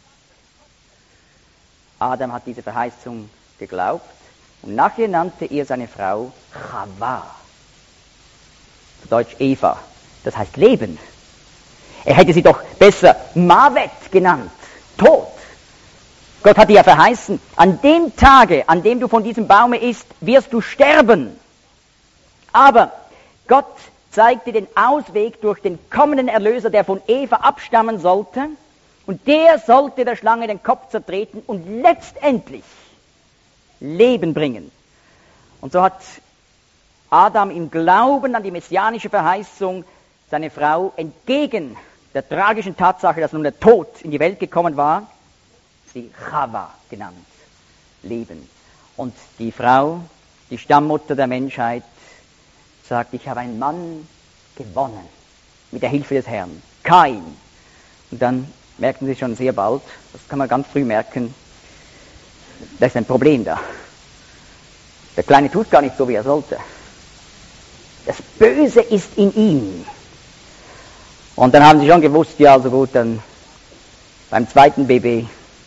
Adam hat diese Verheißung geglaubt und nachher nannte er seine Frau Chava. Zu Deutsch Eva, das heißt Leben. Er hätte sie doch besser Mavet genannt, Tod. Gott hat dir ja verheißen, an dem Tage, an dem du von diesem Baume isst, wirst du sterben. Aber Gott zeigte den Ausweg durch den kommenden Erlöser, der von Eva abstammen sollte, und der sollte der Schlange den Kopf zertreten und letztendlich Leben bringen. Und so hat Adam im Glauben an die messianische Verheißung seine Frau entgegen der tragischen Tatsache, dass nun der Tod in die Welt gekommen war, sie Chava genannt, Leben. Und die Frau, die Stammmutter der Menschheit, sagt, ich habe einen Mann gewonnen mit der Hilfe des Herrn, Kain. Und dann merken Sie schon sehr bald, das kann man ganz früh merken, da ist ein Problem da. Der Kleine tut gar nicht so, wie er sollte. Das Böse ist in ihm. Und dann haben sie schon gewusst, ja, also gut, dann beim zweiten Baby,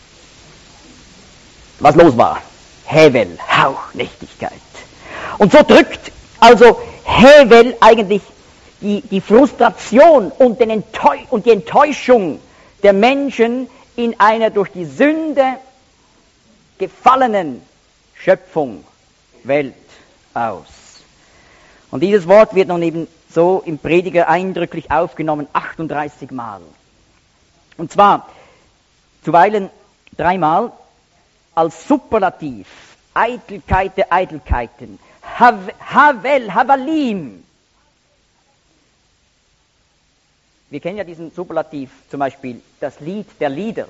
was los war. Hevel, Hauchnächtigkeit. Und so drückt also Hevel eigentlich die, die Frustration und, den Enttäu und die Enttäuschung der Menschen in einer durch die Sünde gefallenen Schöpfung, Welt aus. Und dieses Wort wird nun eben so im Prediger eindrücklich aufgenommen, achtunddreißig Mal. Und zwar zuweilen dreimal als Superlativ, Eitelkeit der Eitelkeiten, Hav, Havel, Havalim. Wir kennen ja diesen Superlativ, zum Beispiel das Lied der Lieder.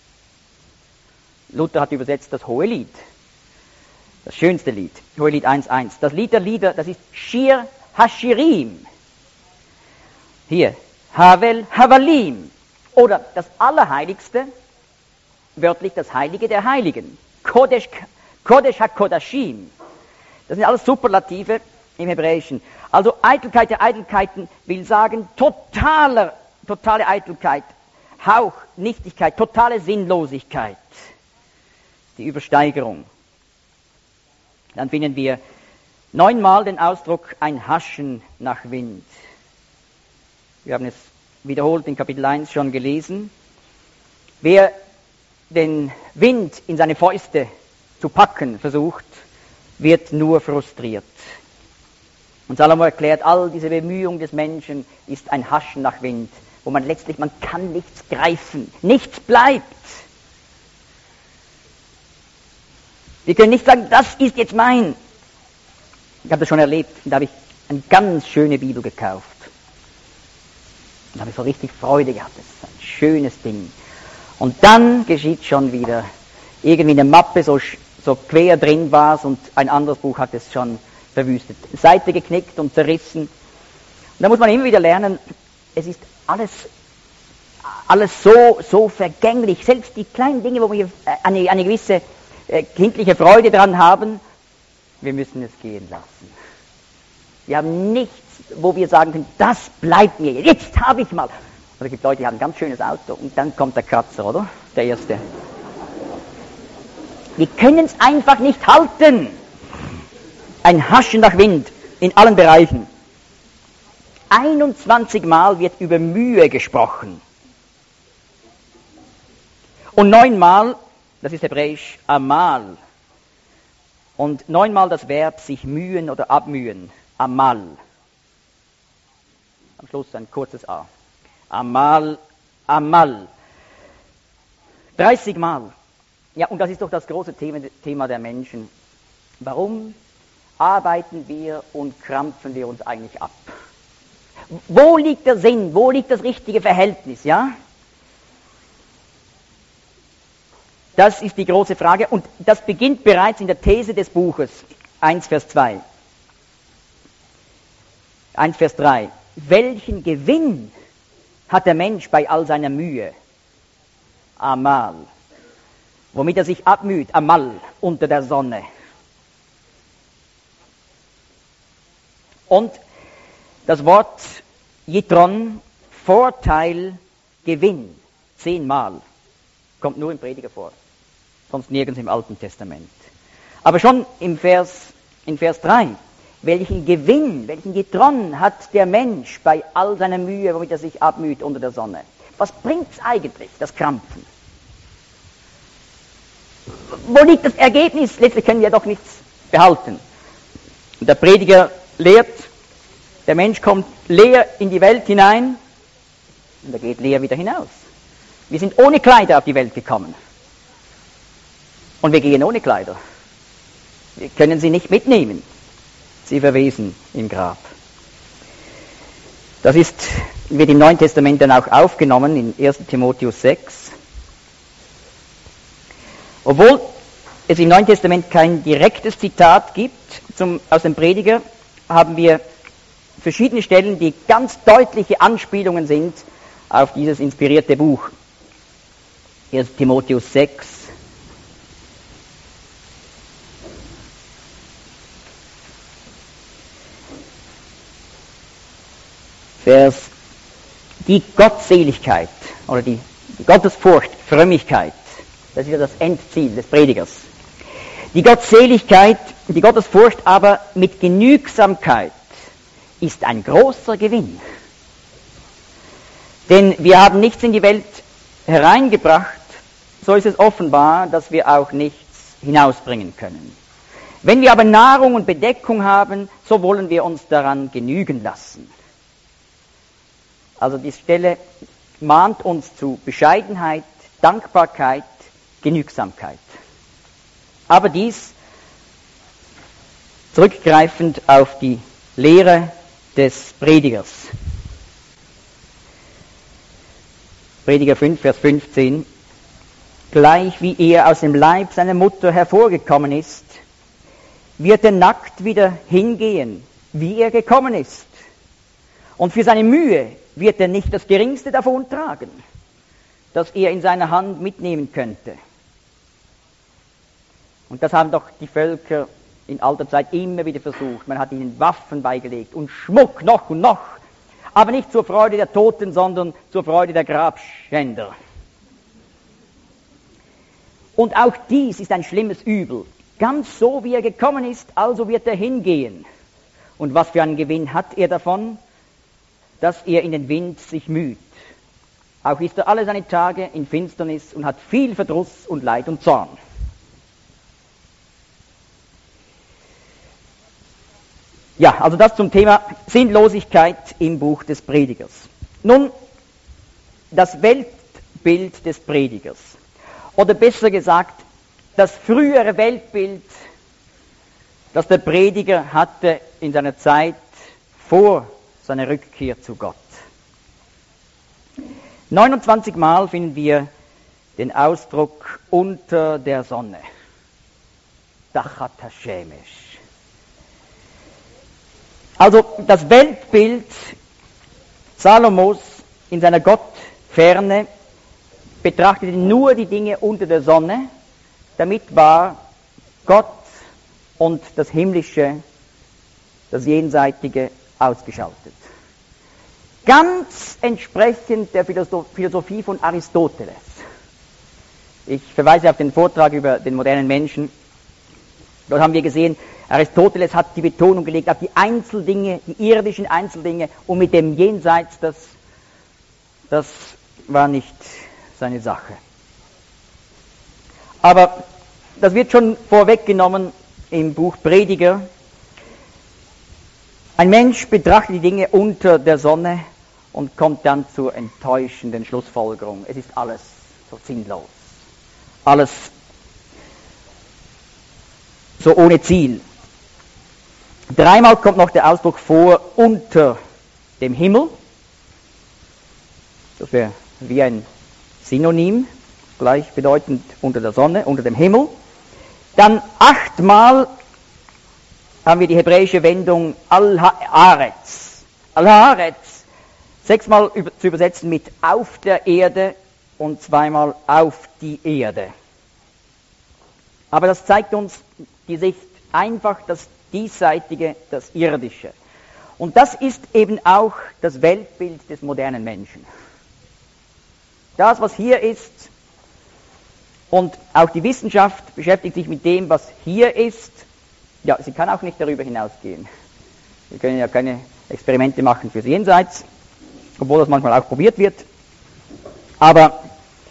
Luther hat übersetzt das Hohe Lied, das schönste Lied, Hohe Lied eins eins. Das Lied der Lieder, das ist Shir Hashirim. Hier, Havel, Havalim. Oder das Allerheiligste, wörtlich das Heilige der Heiligen. Kodesh, Kodesh HaKodashim. Das sind alles Superlative im Hebräischen. Also Eitelkeit der Eitelkeiten will sagen totaler, totale Eitelkeit, Hauch, Nichtigkeit, totale Sinnlosigkeit. Die Übersteigerung. Dann finden wir neunmal den Ausdruck ein Haschen nach Wind. Wir haben es wiederholt in Kapitel eins schon gelesen. Wer den Wind in seine Fäuste zu packen versucht, wird nur frustriert. Und Salomo erklärt, all diese Bemühung des Menschen ist ein Haschen nach Wind, wo man letztlich, man kann nichts greifen, nichts bleibt. Wir können nicht sagen, das ist jetzt mein. Ich habe das schon erlebt, da habe ich eine ganz schöne Bibel gekauft. Da habe ich so richtig Freude gehabt, das ist ein schönes Ding. Und dann geschieht schon wieder, irgendwie eine Mappe so, so quer drin war und ein anderes Buch hat es schon verwüstet. Seite geknickt und zerrissen. Und da muss man immer wieder lernen, es ist alles, alles so, so vergänglich. Selbst die kleinen Dinge, wo wir eine, eine gewisse äh, kindliche Freude dran haben, wir müssen es gehen lassen. Wir haben nichts, wo wir sagen können, das bleibt mir, jetzt habe ich mal. Oder es gibt Leute, die haben ein ganz schönes Auto und dann kommt der Kratzer, oder? Der erste. Wir können es einfach nicht halten. Ein Haschen nach Wind in allen Bereichen. einundzwanzig Mal wird über Mühe gesprochen. Und neunmal, das ist hebräisch, amal. Und neunmal das Verb sich mühen oder abmühen, amal. Am Schluss ein kurzes A. Amal, amal. dreißig Mal. Ja, und das ist doch das große Thema, Thema der Menschen. Warum arbeiten wir und krampfen wir uns eigentlich ab? Wo liegt der Sinn? Wo liegt das richtige Verhältnis, ja? Das ist die große Frage und das beginnt bereits in der These des Buches, eins Vers zwei. eins Vers drei. Welchen Gewinn hat der Mensch bei all seiner Mühe? Amal. Womit er sich abmüht, Amal, unter der Sonne. Und das Wort Jitron, Vorteil, Gewinn, zehnmal, kommt nur im Prediger vor, sonst nirgends im Alten Testament. Aber schon im Vers, in Vers drei, welchen Gewinn, welchen Jitron hat der Mensch bei all seiner Mühe, womit er sich abmüht unter der Sonne? Was bringt's eigentlich, das Krampfen? Wo liegt das Ergebnis? Letztlich können wir doch nichts behalten. Und der Prediger lehrt, der Mensch kommt leer in die Welt hinein und er geht leer wieder hinaus. Wir sind ohne Kleider auf die Welt gekommen. Und wir gehen ohne Kleider. Wir können sie nicht mitnehmen. Sie verwesen im Grab. Das ist, wird im Neuen Testament dann auch aufgenommen, in erster Timotheus sechs. Obwohl es im Neuen Testament kein direktes Zitat gibt zum, aus dem Prediger, haben wir verschiedene Stellen, die ganz deutliche Anspielungen sind auf dieses inspirierte Buch. erster Timotheus sechs. Vers, die Gottseligkeit oder die, die Gottesfurcht, Frömmigkeit, das ist ja das Endziel des Predigers. Die Gottseligkeit, die Gottesfurcht aber mit Genügsamkeit ist ein großer Gewinn. Denn wir haben nichts in die Welt hereingebracht, so ist es offenbar, dass wir auch nichts hinausbringen können. Wenn wir aber Nahrung und Bedeckung haben, so wollen wir uns daran genügen lassen. Also die Stelle mahnt uns zu Bescheidenheit, Dankbarkeit, Genügsamkeit. Aber dies zurückgreifend auf die Lehre des Predigers. Prediger fünf, Vers fünfzehn. Gleich wie er aus dem Leib seiner Mutter hervorgekommen ist, wird er nackt wieder hingehen, wie er gekommen ist. Und für seine Mühe wird er nicht das Geringste davon tragen, das er in seiner Hand mitnehmen könnte. Und das haben doch die Völker in alter Zeit immer wieder versucht. Man hat ihnen Waffen beigelegt und Schmuck noch und noch, aber nicht zur Freude der Toten, sondern zur Freude der Grabschänder. Und auch dies ist ein schlimmes Übel. Ganz so, wie er gekommen ist, also wird er hingehen. Und was für einen Gewinn hat er davon? Dass er in den Wind sich müht. Auch ist er alle seine Tage in Finsternis und hat viel Verdruss und Leid und Zorn. Ja, also das zum Thema Sinnlosigkeit im Buch des Predigers. Nun, das Weltbild des Predigers. Oder besser gesagt, das frühere Weltbild, das der Prediger hatte in seiner Zeit vor seiner Rückkehr zu Gott. neunundzwanzig Mal finden wir den Ausdruck unter der Sonne. Tachat Hashemesh. Also das Weltbild Salomos in seiner Gottferne betrachtete nur die Dinge unter der Sonne. Damit war Gott und das Himmlische, das Jenseitige ausgeschaltet. Ganz entsprechend der Philosophie von Aristoteles. Ich verweise auf den Vortrag über den modernen Menschen. Dort haben wir gesehen, Aristoteles hat die Betonung gelegt auf die Einzeldinge, die irdischen Einzeldinge, und mit dem Jenseits, das, das war nicht seine Sache. Aber das wird schon vorweggenommen im Buch Prediger. Ein Mensch betrachtet die Dinge unter der Sonne und kommt dann zur enttäuschenden Schlussfolgerung. Es ist alles so sinnlos. Alles so ohne Ziel. Dreimal kommt noch der Ausdruck vor, unter dem Himmel. Das wäre wie ein Synonym, gleichbedeutend unter der Sonne, unter dem Himmel. Dann achtmal haben wir die hebräische Wendung Al-Haaretz. Al-Haaretz, sechsmal über, zu übersetzen mit auf der Erde und zweimal auf die Erde. Aber das zeigt uns die Sicht einfach das Diesseitige, das Irdische. Und das ist eben auch das Weltbild des modernen Menschen. Das, was hier ist, und auch die Wissenschaft beschäftigt sich mit dem, was hier ist. Ja, sie kann auch nicht darüber hinausgehen. Wir können ja keine Experimente machen fürs Jenseits, obwohl das manchmal auch probiert wird. Aber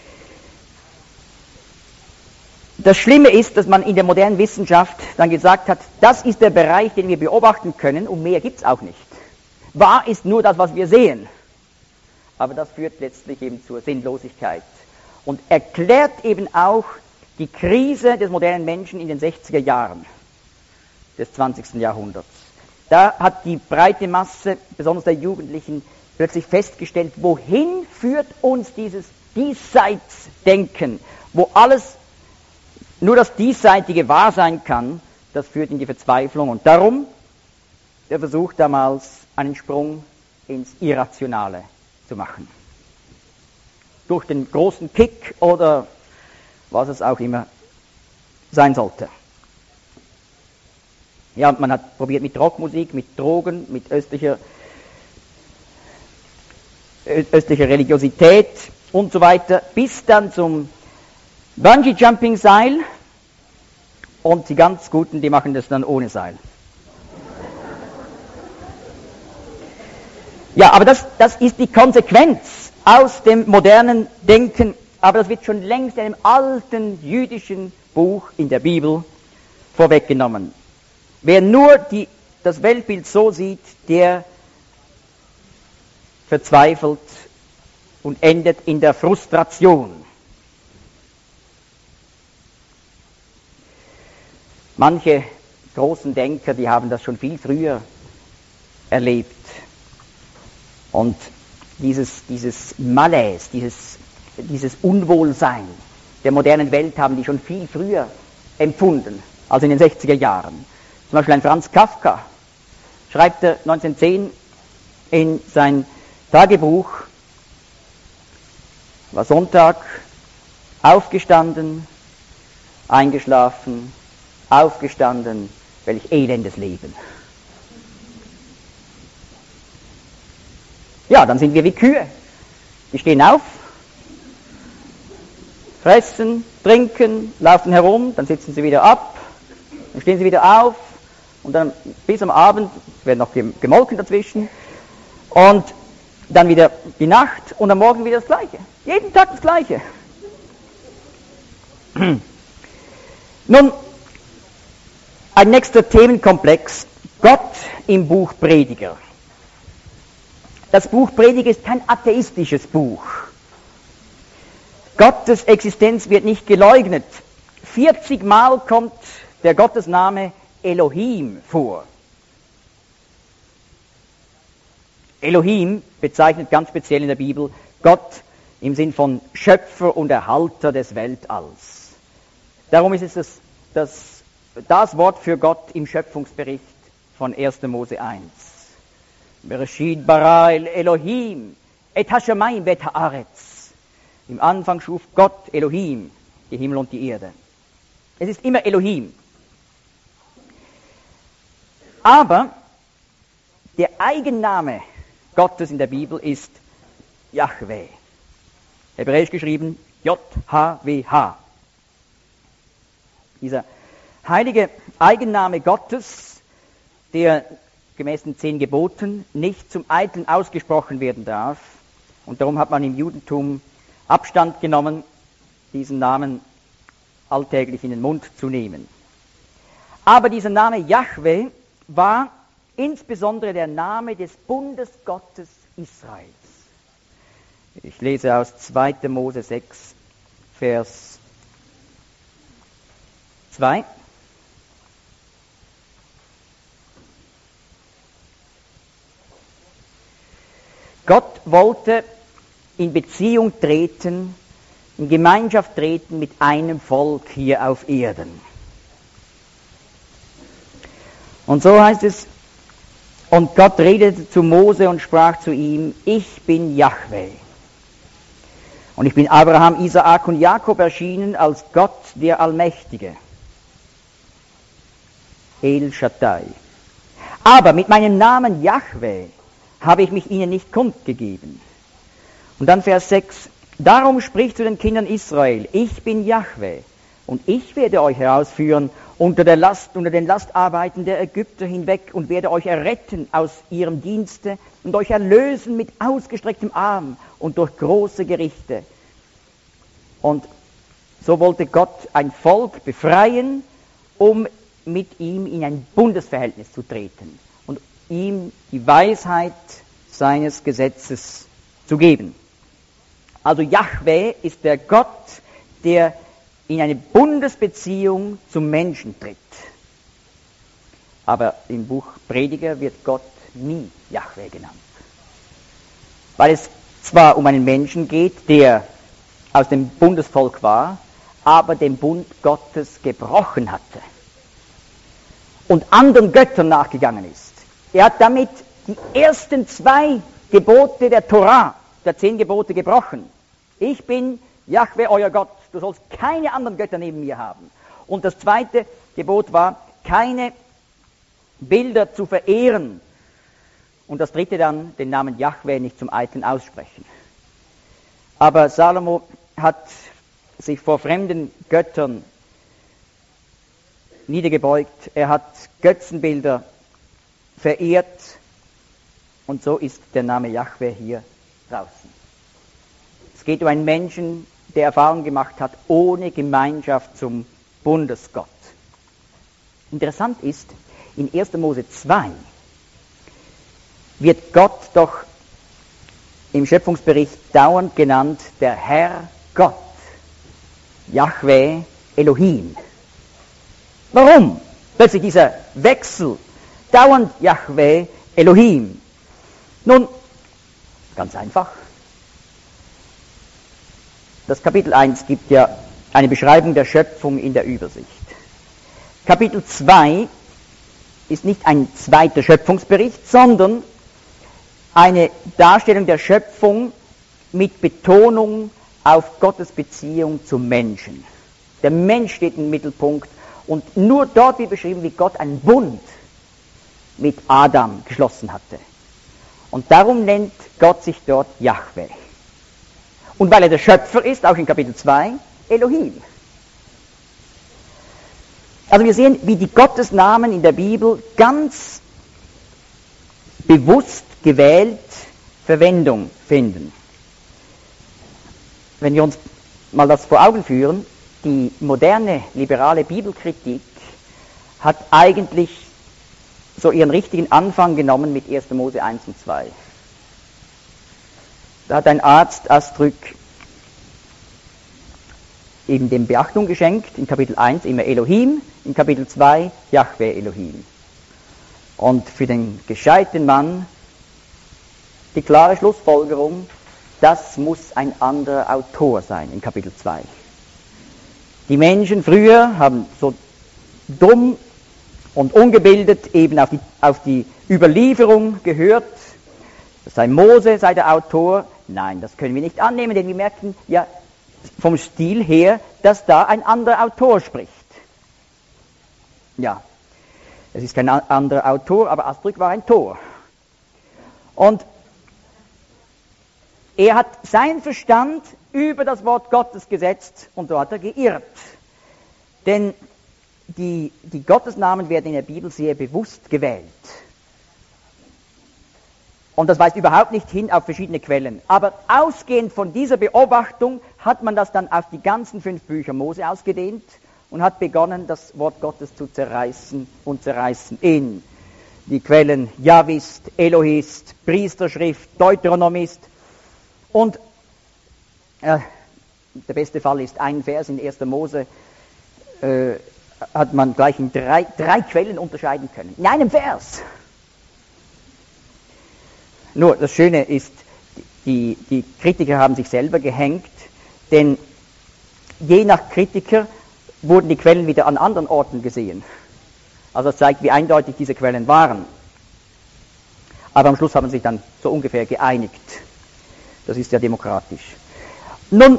das Schlimme ist, dass man in der modernen Wissenschaft dann gesagt hat, das ist der Bereich, den wir beobachten können, und mehr gibt es auch nicht. Wahr ist nur das, was wir sehen. Aber das führt letztlich eben zur Sinnlosigkeit und erklärt eben auch die Krise des modernen Menschen in den sechziger Jahren des zwanzigsten Jahrhunderts. Da hat die breite Masse, besonders der Jugendlichen, plötzlich festgestellt, wohin führt uns dieses Diesseitsdenken, wo alles nur das Diesseitige wahr sein kann, das führt in die Verzweiflung. Und darum der Versuch damals, einen Sprung ins Irrationale zu machen. Durch den großen Kick oder was es auch immer sein sollte. Ja, man hat probiert mit Rockmusik, mit Drogen, mit östlicher, östlicher Religiosität und so weiter, bis dann zum Bungee-Jumping-Seil, und die ganz Guten, die machen das dann ohne Seil. Ja, aber das, das ist die Konsequenz aus dem modernen Denken, aber das wird schon längst in einem alten jüdischen Buch in der Bibel vorweggenommen. Wer nur die, das Weltbild so sieht, der verzweifelt und endet in der Frustration. Manche großen Denker, die haben das schon viel früher erlebt. Und dieses, dieses Malaise, dieses, dieses Unwohlsein der modernen Welt haben die schon viel früher empfunden, als in den sechziger Jahren. Zum Beispiel ein Franz Kafka schreibt er neunzehnhundertzehn in sein Tagebuch, war Sonntag, aufgestanden, eingeschlafen, aufgestanden, welch elendes Leben. Ja, dann sind wir wie Kühe. Die stehen auf, fressen, trinken, laufen herum, dann sitzen sie wieder ab, dann stehen sie wieder auf und dann bis am Abend, es wird noch gemolken dazwischen, und dann wieder die Nacht und am Morgen wieder das Gleiche. Jeden Tag das Gleiche. Nun, ein nächster Themenkomplex, Gott im Buch Prediger. Das Buch Prediger ist kein atheistisches Buch. Gottes Existenz wird nicht geleugnet. vierzig Mal kommt der Gottesname Elohim vor. Elohim bezeichnet ganz speziell in der Bibel Gott im Sinn von Schöpfer und Erhalter des Weltalls. Darum ist es das, das, das Wort für Gott im Schöpfungsbericht von erster Mose eins. Bereshit bara el Elohim et hashamayim vet haaretz. Im Anfang schuf Gott, Elohim, die Himmel und die Erde. Es ist immer Elohim. Aber der Eigenname Gottes in der Bibel ist Jahwe. Hebräisch geschrieben J H W H. Dieser heilige Eigenname Gottes, der gemäß den zehn Geboten nicht zum Eitlen ausgesprochen werden darf. Und darum hat man im Judentum Abstand genommen, diesen Namen alltäglich in den Mund zu nehmen. Aber dieser Name Jahwe war insbesondere der Name des Bundesgottes Israels. Ich lese aus zweiter Mose sechs, Vers zwei. Gott wollte in Beziehung treten, in Gemeinschaft treten mit einem Volk hier auf Erden. Und so heißt es, und Gott redete zu Mose und sprach zu ihm, ich bin Jahwe. Und ich bin Abraham, Isaak und Jakob erschienen als Gott der Allmächtige. El Shaddai. Aber mit meinem Namen Jahwe habe ich mich ihnen nicht kundgegeben. Und dann Vers sechs. Darum spricht zu den Kindern Israel, ich bin Jahwe und ich werde euch herausführen unter der Last, unter den Lastarbeiten der Ägypter hinweg und werde euch erretten aus ihrem Dienste und euch erlösen mit ausgestrecktem Arm und durch große Gerichte. Und so wollte Gott ein Volk befreien, um mit ihm in ein Bundesverhältnis zu treten und ihm die Weisheit seines Gesetzes zu geben. Also Jahwe ist der Gott, der in eine Bundesbeziehung zum Menschen tritt. Aber im Buch Prediger wird Gott nie Jahwe genannt. Weil es zwar um einen Menschen geht, der aus dem Bundesvolk war, aber den Bund Gottes gebrochen hatte und anderen Göttern nachgegangen ist. Er hat damit die ersten zwei Gebote der Torah, der zehn Gebote, gebrochen. Ich bin Jahwe, euer Gott. Du sollst keine anderen Götter neben mir haben. Und das zweite Gebot war, keine Bilder zu verehren. Und das dritte dann, den Namen Jahwe nicht zum Eitlen aussprechen. Aber Salomo hat sich vor fremden Göttern niedergebeugt. Er hat Götzenbilder verehrt. Und so ist der Name Jahwe hier draußen. Es geht um einen Menschen, der Erfahrung gemacht hat, ohne Gemeinschaft zum Bundesgott. Interessant ist, in erster Mose zwei wird Gott doch im Schöpfungsbericht dauernd genannt, der Herr Gott, Jahwe Elohim. Warum plötzlich dieser Wechsel, dauernd Jahwe Elohim? Nun, ganz einfach. Das Kapitel eins gibt ja eine Beschreibung der Schöpfung in der Übersicht. Kapitel zwei ist nicht ein zweiter Schöpfungsbericht, sondern eine Darstellung der Schöpfung mit Betonung auf Gottes Beziehung zum Menschen. Der Mensch steht im Mittelpunkt und nur dort wird beschrieben, wie Gott einen Bund mit Adam geschlossen hatte. Und darum nennt Gott sich dort Jahwe. Und weil er der Schöpfer ist, auch in Kapitel zwei, Elohim. Also wir sehen, wie die Gottesnamen in der Bibel ganz bewusst gewählt Verwendung finden. Wenn wir uns mal das vor Augen führen, die moderne liberale Bibelkritik hat eigentlich so ihren richtigen Anfang genommen mit erster Mose eins und zwei. Da hat ein Arzt Astrück eben dem Beachtung geschenkt, in Kapitel eins immer Elohim, in Kapitel zwei Jahwe Elohim. Und für den gescheiten Mann die klare Schlussfolgerung, das muss ein anderer Autor sein in Kapitel zwei. Die Menschen früher haben so dumm und ungebildet eben auf die, auf die Überlieferung gehört, das sei Mose, sei der Autor. Nein, das können wir nicht annehmen, denn wir merken ja vom Stil her, dass da ein anderer Autor spricht. Ja, es ist kein anderer Autor, aber Astrück war ein Tor. Und er hat seinen Verstand über das Wort Gottes gesetzt und so hat er geirrt. Denn die, die Gottesnamen werden in der Bibel sehr bewusst gewählt. Und das weist überhaupt nicht hin auf verschiedene Quellen. Aber ausgehend von dieser Beobachtung hat man das dann auf die ganzen fünf Bücher Mose ausgedehnt und hat begonnen, das Wort Gottes zu zerreißen und zerreißen in die Quellen Javist, Elohist, Priesterschrift, Deuteronomist. Und äh, der beste Fall ist ein Vers in erster Mose, äh, hat man gleich in drei, drei Quellen unterscheiden können. In einem Vers. Nur, das Schöne ist, die, die Kritiker haben sich selber gehängt, denn je nach Kritiker wurden die Quellen wieder an anderen Orten gesehen. Also das zeigt, wie eindeutig diese Quellen waren. Aber am Schluss haben sie sich dann so ungefähr geeinigt. Das ist ja demokratisch. Nun,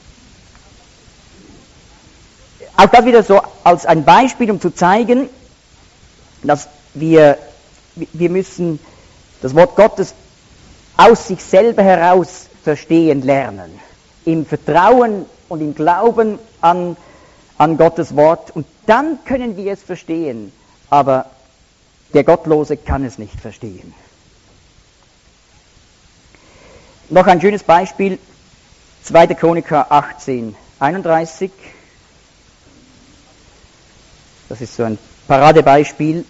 auch das wieder so als ein Beispiel, um zu zeigen, dass wir, wir müssen das Wort Gottes aus sich selber heraus verstehen lernen. Im Vertrauen und im Glauben an, an Gottes Wort. Und dann können wir es verstehen. Aber der Gottlose kann es nicht verstehen. Noch ein schönes Beispiel. zweiter Chroniker achtzehn einunddreißig. Das ist so ein Paradebeispiel,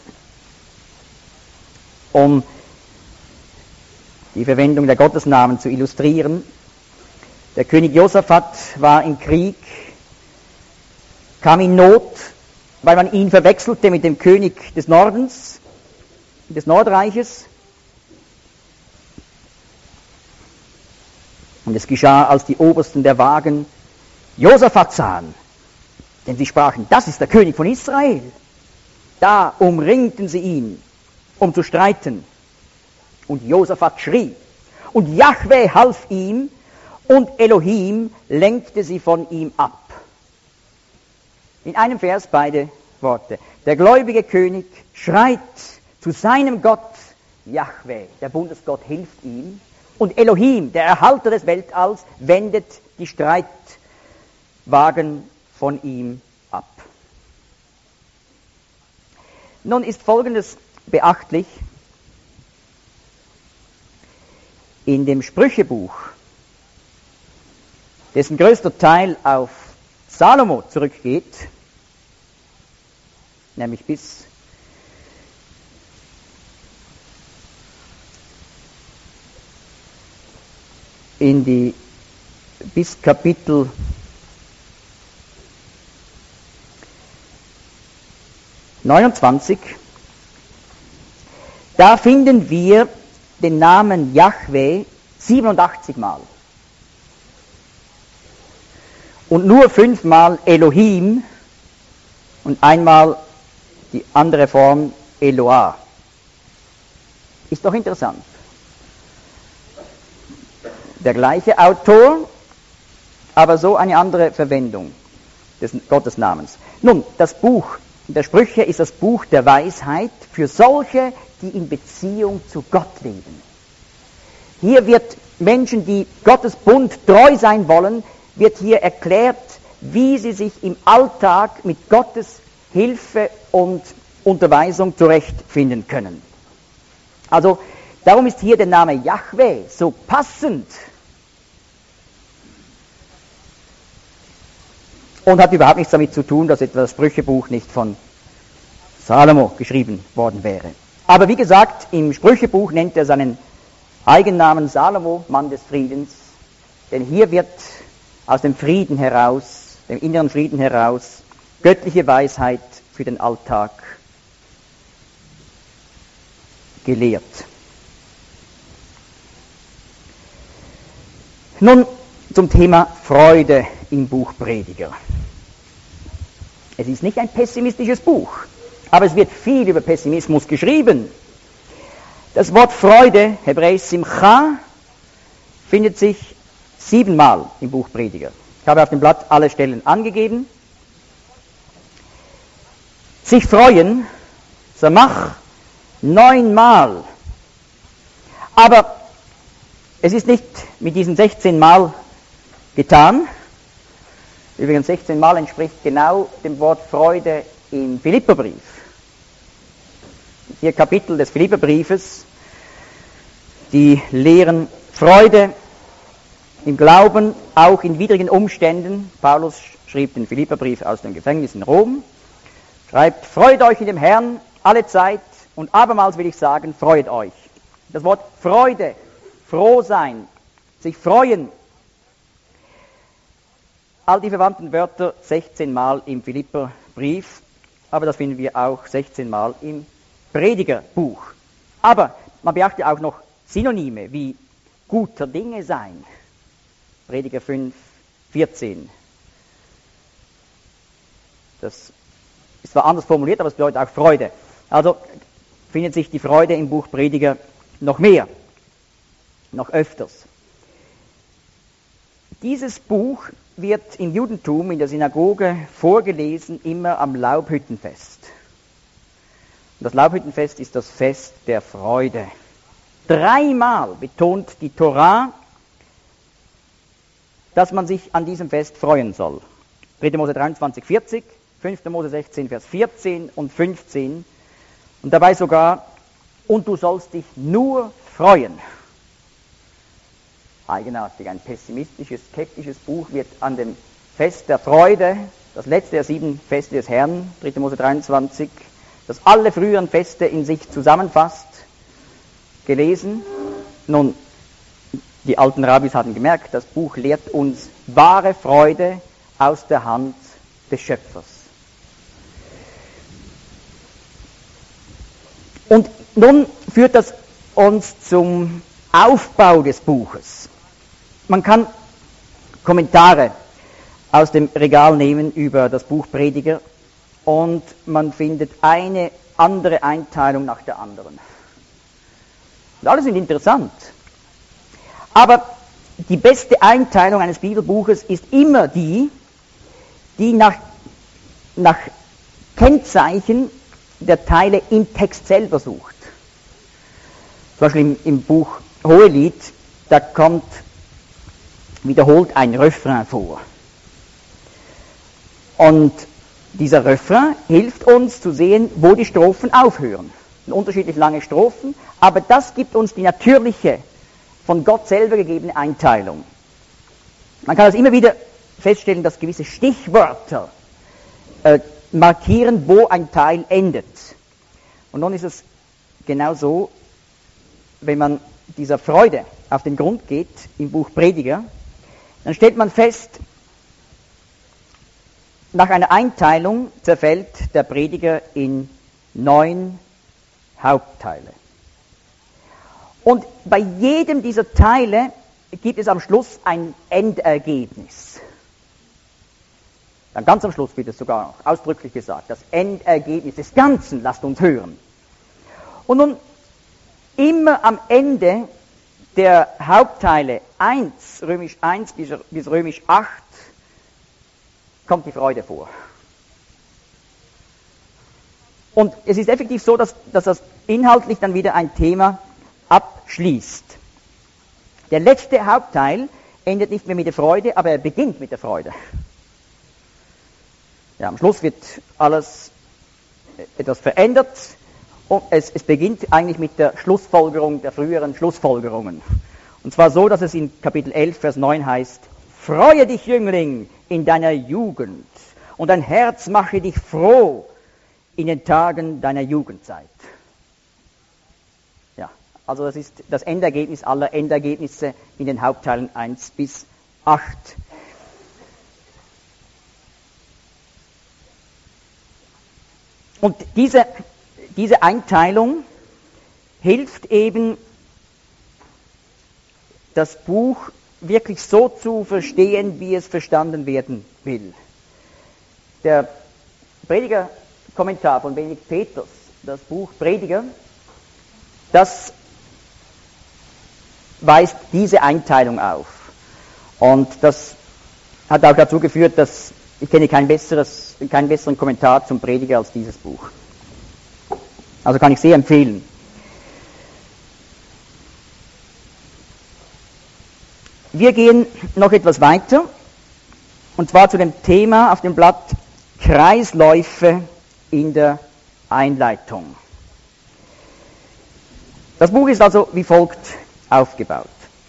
um die Verwendung der Gottesnamen zu illustrieren. Der König Josaphat war im Krieg, kam in Not, weil man ihn verwechselte mit dem König des Nordens, des Nordreiches. Und es geschah, als die Obersten der Wagen Josaphat sahen, denn sie sprachen, das ist der König von Israel. Da umringten sie ihn, um zu streiten. Und Josaphat schrie. Und Jahwe half ihm, und Elohim lenkte sie von ihm ab. In einem Vers beide Worte. Der gläubige König schreit zu seinem Gott, Jahwe, der Bundesgott hilft ihm. Und Elohim, der Erhalter des Weltalls, wendet die Streitwagen von ihm ab. Nun ist Folgendes beachtlich. In dem Sprüchebuch, dessen größter Teil auf Salomo zurückgeht, nämlich bis in die bis Kapitel neunundzwanzig, da finden wir den Namen Jahwe siebenundachtzig Mal. Und nur fünfmal Elohim und einmal die andere Form Eloah. Ist doch interessant. Der gleiche Autor, aber so eine andere Verwendung des Gottesnamens. Nun, das Buch der Sprüche ist das Buch der Weisheit für solche, die in Beziehung zu Gott leben. Hier wird Menschen, die Gottes Bund treu sein wollen, wird hier erklärt, wie sie sich im Alltag mit Gottes Hilfe und Unterweisung zurechtfinden können. Also, darum ist hier der Name Jahwe so passend und hat überhaupt nichts damit zu tun, dass etwa das Sprüchebuch nicht von Salomo geschrieben worden wäre. Aber wie gesagt, im Sprüchebuch nennt er seinen Eigennamen Salomo, Mann des Friedens, denn hier wird aus dem Frieden heraus, dem inneren Frieden heraus, göttliche Weisheit für den Alltag gelehrt. Nun zum Thema Freude im Buch Prediger. Es ist nicht ein pessimistisches Buch, aber es wird viel über Pessimismus geschrieben. Das Wort Freude, hebräisch Simcha, findet sich siebenmal im Buch Prediger. Ich habe auf dem Blatt alle Stellen angegeben. Sich freuen, Samach, neunmal. Aber es ist nicht mit diesen sechzehn Mal getan. Übrigens sechzehn Mal entspricht genau dem Wort Freude im Philipperbrief. Die vier Kapitel des Philipperbriefes, die lehren Freude im Glauben, auch in widrigen Umständen. Paulus schrieb den Philipperbrief aus dem Gefängnis in Rom, schreibt, freut euch in dem Herrn alle Zeit, und abermals will ich sagen, freut euch. Das Wort Freude, froh sein, sich freuen, all die verwandten Wörter sechzehn Mal im Philipperbrief, aber das finden wir auch sechzehn Mal im Predigerbuch. Aber man beachte auch noch Synonyme wie guter Dinge sein. Prediger fünf, vierzehn. Das ist zwar anders formuliert, aber es bedeutet auch Freude. Also findet sich die Freude im Buch Prediger noch mehr, noch öfters. Dieses Buch wird im Judentum in der Synagoge vorgelesen immer am Laubhüttenfest. Und das Laubhüttenfest ist das Fest der Freude. Dreimal betont die Torah, dass man sich an diesem Fest freuen soll. dritter Mose dreiundzwanzig, vierzig, fünfter Mose sechzehn, Vers vierzehn und fünfzehn. Und dabei sogar, und du sollst dich nur freuen. Eigenartig, ein pessimistisches, skeptisches Buch wird an dem Fest der Freude, das letzte der sieben Feste des Herrn, dritter Mose dreiundzwanzig, das alle früheren Feste in sich zusammenfasst, gelesen. Nun, die alten Rabbis hatten gemerkt, das Buch lehrt uns wahre Freude aus der Hand des Schöpfers. Und nun führt das uns zum Aufbau des Buches. Man kann Kommentare aus dem Regal nehmen über das Buch Prediger und man findet eine andere Einteilung nach der anderen. Und alle sind interessant. Aber die beste Einteilung eines Bibelbuches ist immer die, die nach, nach Kennzeichen der Teile im Text selber sucht. Zum Beispiel im, im Buch Hohelied, da kommt wiederholt ein Refrain vor. Und dieser Refrain hilft uns zu sehen, wo die Strophen aufhören. Unterschiedlich lange Strophen, aber das gibt uns die natürliche, von Gott selber gegebene Einteilung. Man kann das immer wieder feststellen, dass gewisse Stichwörter äh, markieren, wo ein Teil endet. Und nun ist es genau so, wenn man dieser Freude auf den Grund geht im Buch Prediger, dann stellt man fest, nach einer Einteilung zerfällt der Prediger in neun Hauptteile. Und bei jedem dieser Teile gibt es am Schluss ein Endergebnis. Dann ganz am Schluss wird es sogar noch ausdrücklich gesagt, das Endergebnis des Ganzen lasst uns hören. Und nun immer am Ende der Hauptteile eins, römisch eins bis, bis römisch acht, kommt die Freude vor. Und es ist effektiv so, dass, dass das inhaltlich dann wieder ein Thema abschließt. Der letzte Hauptteil endet nicht mehr mit der Freude, aber er beginnt mit der Freude. Ja, am Schluss wird alles etwas verändert und es, es beginnt eigentlich mit der Schlussfolgerung der früheren Schlussfolgerungen. Und zwar so, dass es in Kapitel elf, Vers neun heißt, freue dich, Jüngling, in deiner Jugend und dein Herz mache dich froh in den Tagen deiner Jugendzeit. Ja, also das ist das Endergebnis aller Endergebnisse in den Hauptteilen eins bis acht. Und diese, diese Einteilung hilft eben, das Buch wirklich so zu verstehen, wie es verstanden werden will. Der Prediger-Kommentar von Benedikt Peters, das Buch Prediger, das weist diese Einteilung auf. Und das hat auch dazu geführt, dass ich kenne kein besseres, keinen besseren Kommentar zum Prediger als dieses Buch. Also kann ich sehr empfehlen. Wir gehen noch etwas weiter, und zwar zu dem Thema auf dem Blatt Kreisläufe in der Einleitung. Das Buch ist also wie folgt aufgebaut.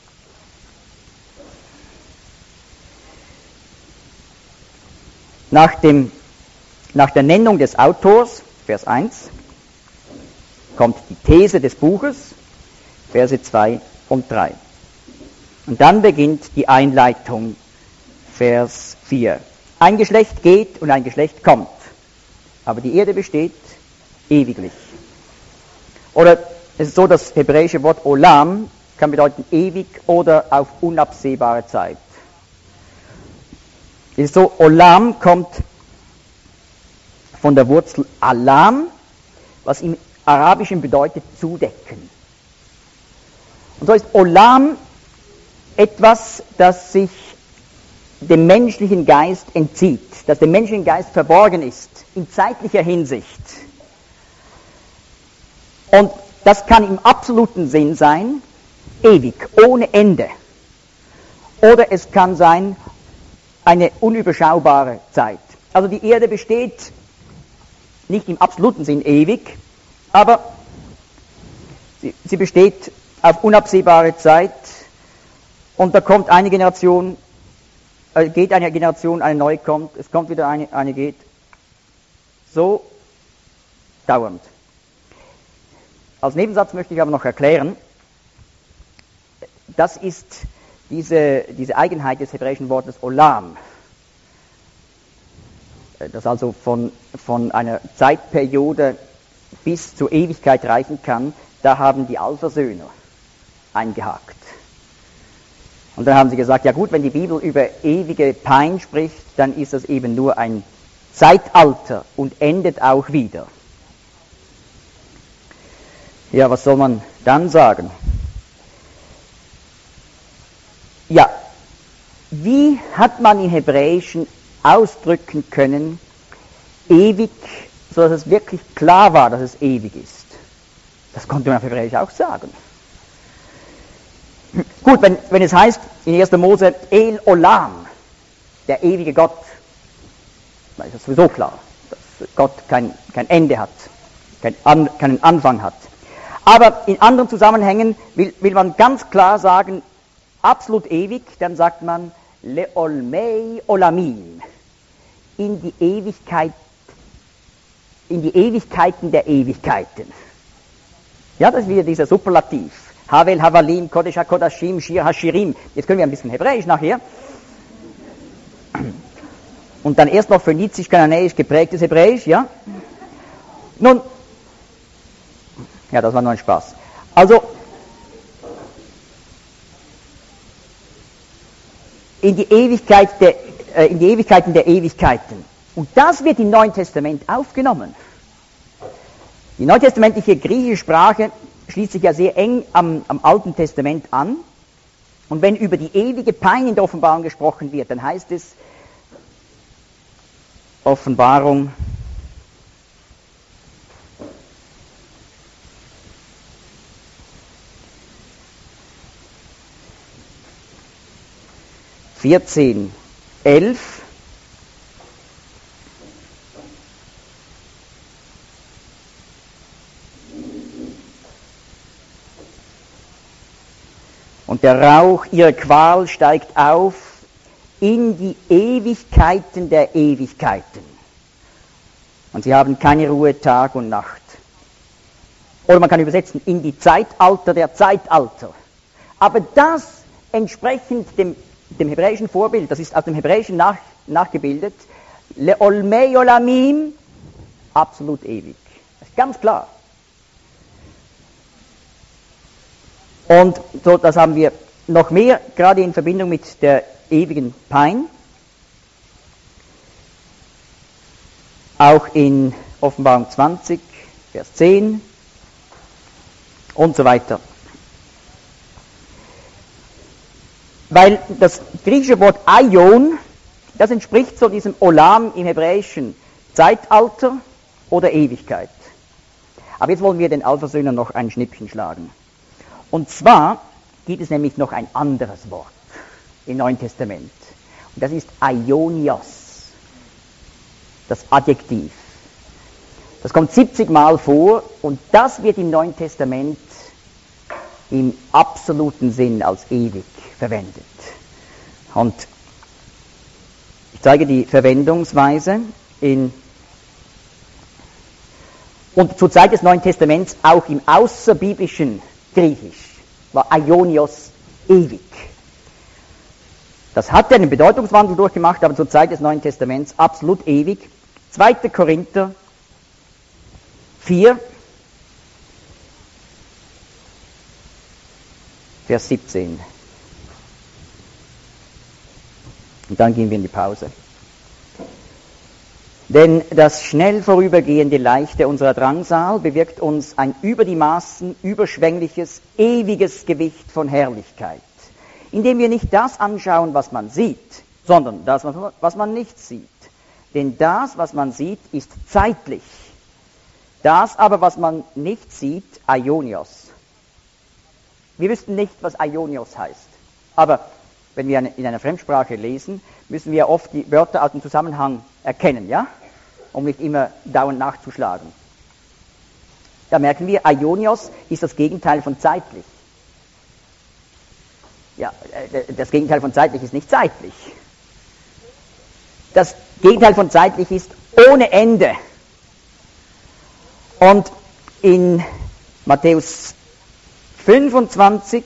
Nach, dem, nach der Nennung des Autors, Vers eins, kommt die These des Buches, Verse zwei und drei. Und dann beginnt die Einleitung, Vers vier. Ein Geschlecht geht und ein Geschlecht kommt, aber die Erde besteht ewiglich. Oder es ist so, das hebräische Wort Olam kann bedeuten ewig oder auf unabsehbare Zeit. Es ist so, Olam kommt von der Wurzel Alam, was im Arabischen bedeutet zudecken. Und so ist Olam etwas, das sich dem menschlichen Geist entzieht, das dem menschlichen Geist verborgen ist, in zeitlicher Hinsicht. Und das kann im absoluten Sinn sein, ewig, ohne Ende. Oder es kann sein, eine unüberschaubare Zeit. Also die Erde besteht nicht im absoluten Sinn ewig, aber sie, sie besteht auf unabsehbare Zeit und da kommt eine Generation, äh, geht eine Generation, eine neue kommt, es kommt wieder eine, eine geht. So dauernd. Als Nebensatz möchte ich aber noch erklären, das ist diese, diese Eigenheit des hebräischen Wortes Olam, das also von, von einer Zeitperiode bis zur Ewigkeit reichen kann, da haben die Alpha-Söhner eingehakt. Und dann haben sie gesagt, ja gut, wenn die Bibel über ewige Pein spricht, dann ist das eben nur ein Zeitalter und endet auch wieder. Ja, was soll man dann sagen? Ja, wie hat man im Hebräischen ausdrücken können, ewig, so dass es wirklich klar war, dass es ewig ist? Das konnte man auf Hebräisch auch sagen. Gut, wenn, wenn es heißt in erster Mose El Olam, der ewige Gott, dann ist das sowieso klar, dass Gott kein, kein Ende hat, kein An, keinen Anfang hat. Aber in anderen Zusammenhängen will, will man ganz klar sagen, absolut ewig, dann sagt man Leolmei Olamim, in die Ewigkeit, in die Ewigkeiten der Ewigkeiten. Ja, das ist wieder dieser Superlativ. Havel, Havalim, Kodesh HaKodashim, Shir HaShirim. Jetzt können wir ein bisschen Hebräisch nachher. Und dann erst noch phönizisch-kananäisch geprägtes Hebräisch, ja? Nun, ja, das war nur ein Spaß. Also, in die Ewigkeit der, äh, in die Ewigkeiten der Ewigkeiten. Und das wird im Neuen Testament aufgenommen. Die neutestamentliche griechische Sprache schließt sich ja sehr eng am, am Alten Testament an. Und wenn über die ewige Pein in der Offenbarung gesprochen wird, dann heißt es Offenbarung vierzehn, elf. Und der Rauch ihrer Qual steigt auf in die Ewigkeiten der Ewigkeiten. Und sie haben keine Ruhe Tag und Nacht. Oder man kann übersetzen, in die Zeitalter der Zeitalter. Aber das entsprechend dem, dem hebräischen Vorbild, das ist aus dem Hebräischen nach, nachgebildet, Leolmei Olamim, absolut ewig. Das ist ganz klar. Und so, das haben wir noch mehr, gerade in Verbindung mit der ewigen Pein. Auch in Offenbarung zwanzig, Vers zehn und so weiter. Weil das griechische Wort Aion, das entspricht so diesem Olam im Hebräischen, Zeitalter oder Ewigkeit. Aber jetzt wollen wir den Alpha-Söhnern noch ein Schnippchen schlagen. Und zwar gibt es nämlich noch ein anderes Wort im Neuen Testament. Und das ist Aionios, das Adjektiv. Das kommt siebzig Mal vor und das wird im Neuen Testament im absoluten Sinn als ewig verwendet. Und ich zeige die Verwendungsweise in und zur Zeit des Neuen Testaments auch im außerbiblischen Griechisch war Aionios ewig. Das hat einen Bedeutungswandel durchgemacht, aber zur Zeit des Neuen Testaments absolut ewig. zweiter Korinther vier, Vers siebzehn. Und dann gehen wir in die Pause. Denn das schnell vorübergehende Leichte unserer Drangsal bewirkt uns ein über die Maßen überschwängliches, ewiges Gewicht von Herrlichkeit, indem wir nicht das anschauen, was man sieht, sondern das, was man nicht sieht. Denn das, was man sieht, ist zeitlich. Das aber, was man nicht sieht, Aionios. Wir wüssten nicht, was Aionios heißt. Aber wenn wir in einer Fremdsprache lesen, müssen wir oft die Wörter aus dem Zusammenhang erkennen, ja? Um nicht immer dauernd nachzuschlagen. Da merken wir, Aionios ist das Gegenteil von zeitlich. Ja, das Gegenteil von zeitlich ist nicht zeitlich. Das Gegenteil von zeitlich ist ohne Ende. Und in Matthäus fünfundzwanzig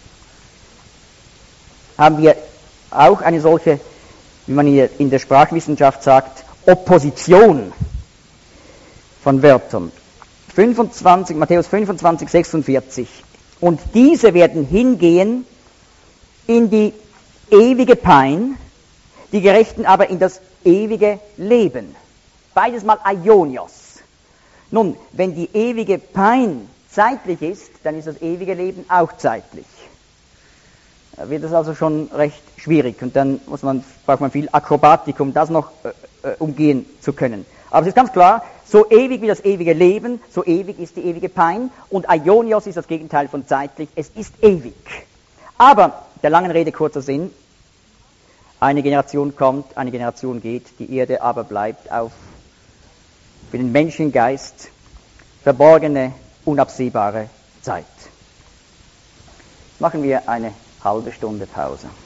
haben wir auch eine solche, wie man hier in der Sprachwissenschaft sagt, Opposition von Wörtern. fünfundzwanzig, Matthäus fünfundzwanzig, sechsundvierzig. Und diese werden hingehen in die ewige Pein, die Gerechten aber in das ewige Leben. Beides mal Aionios. Nun, wenn die ewige Pein zeitlich ist, dann ist das ewige Leben auch zeitlich. Da wird es also schon recht schwierig und dann muss man, braucht man viel Akrobatik, um das noch äh, umgehen zu können. Aber es ist ganz klar, so ewig wie das ewige Leben, so ewig ist die ewige Pein und Aionios ist das Gegenteil von zeitlich, es ist ewig. Aber, der langen Rede kurzer Sinn, eine Generation kommt, eine Generation geht, die Erde aber bleibt auf für den Menschengeist verborgene, unabsehbare Zeit. Machen wir eine halbe Stunde Pause.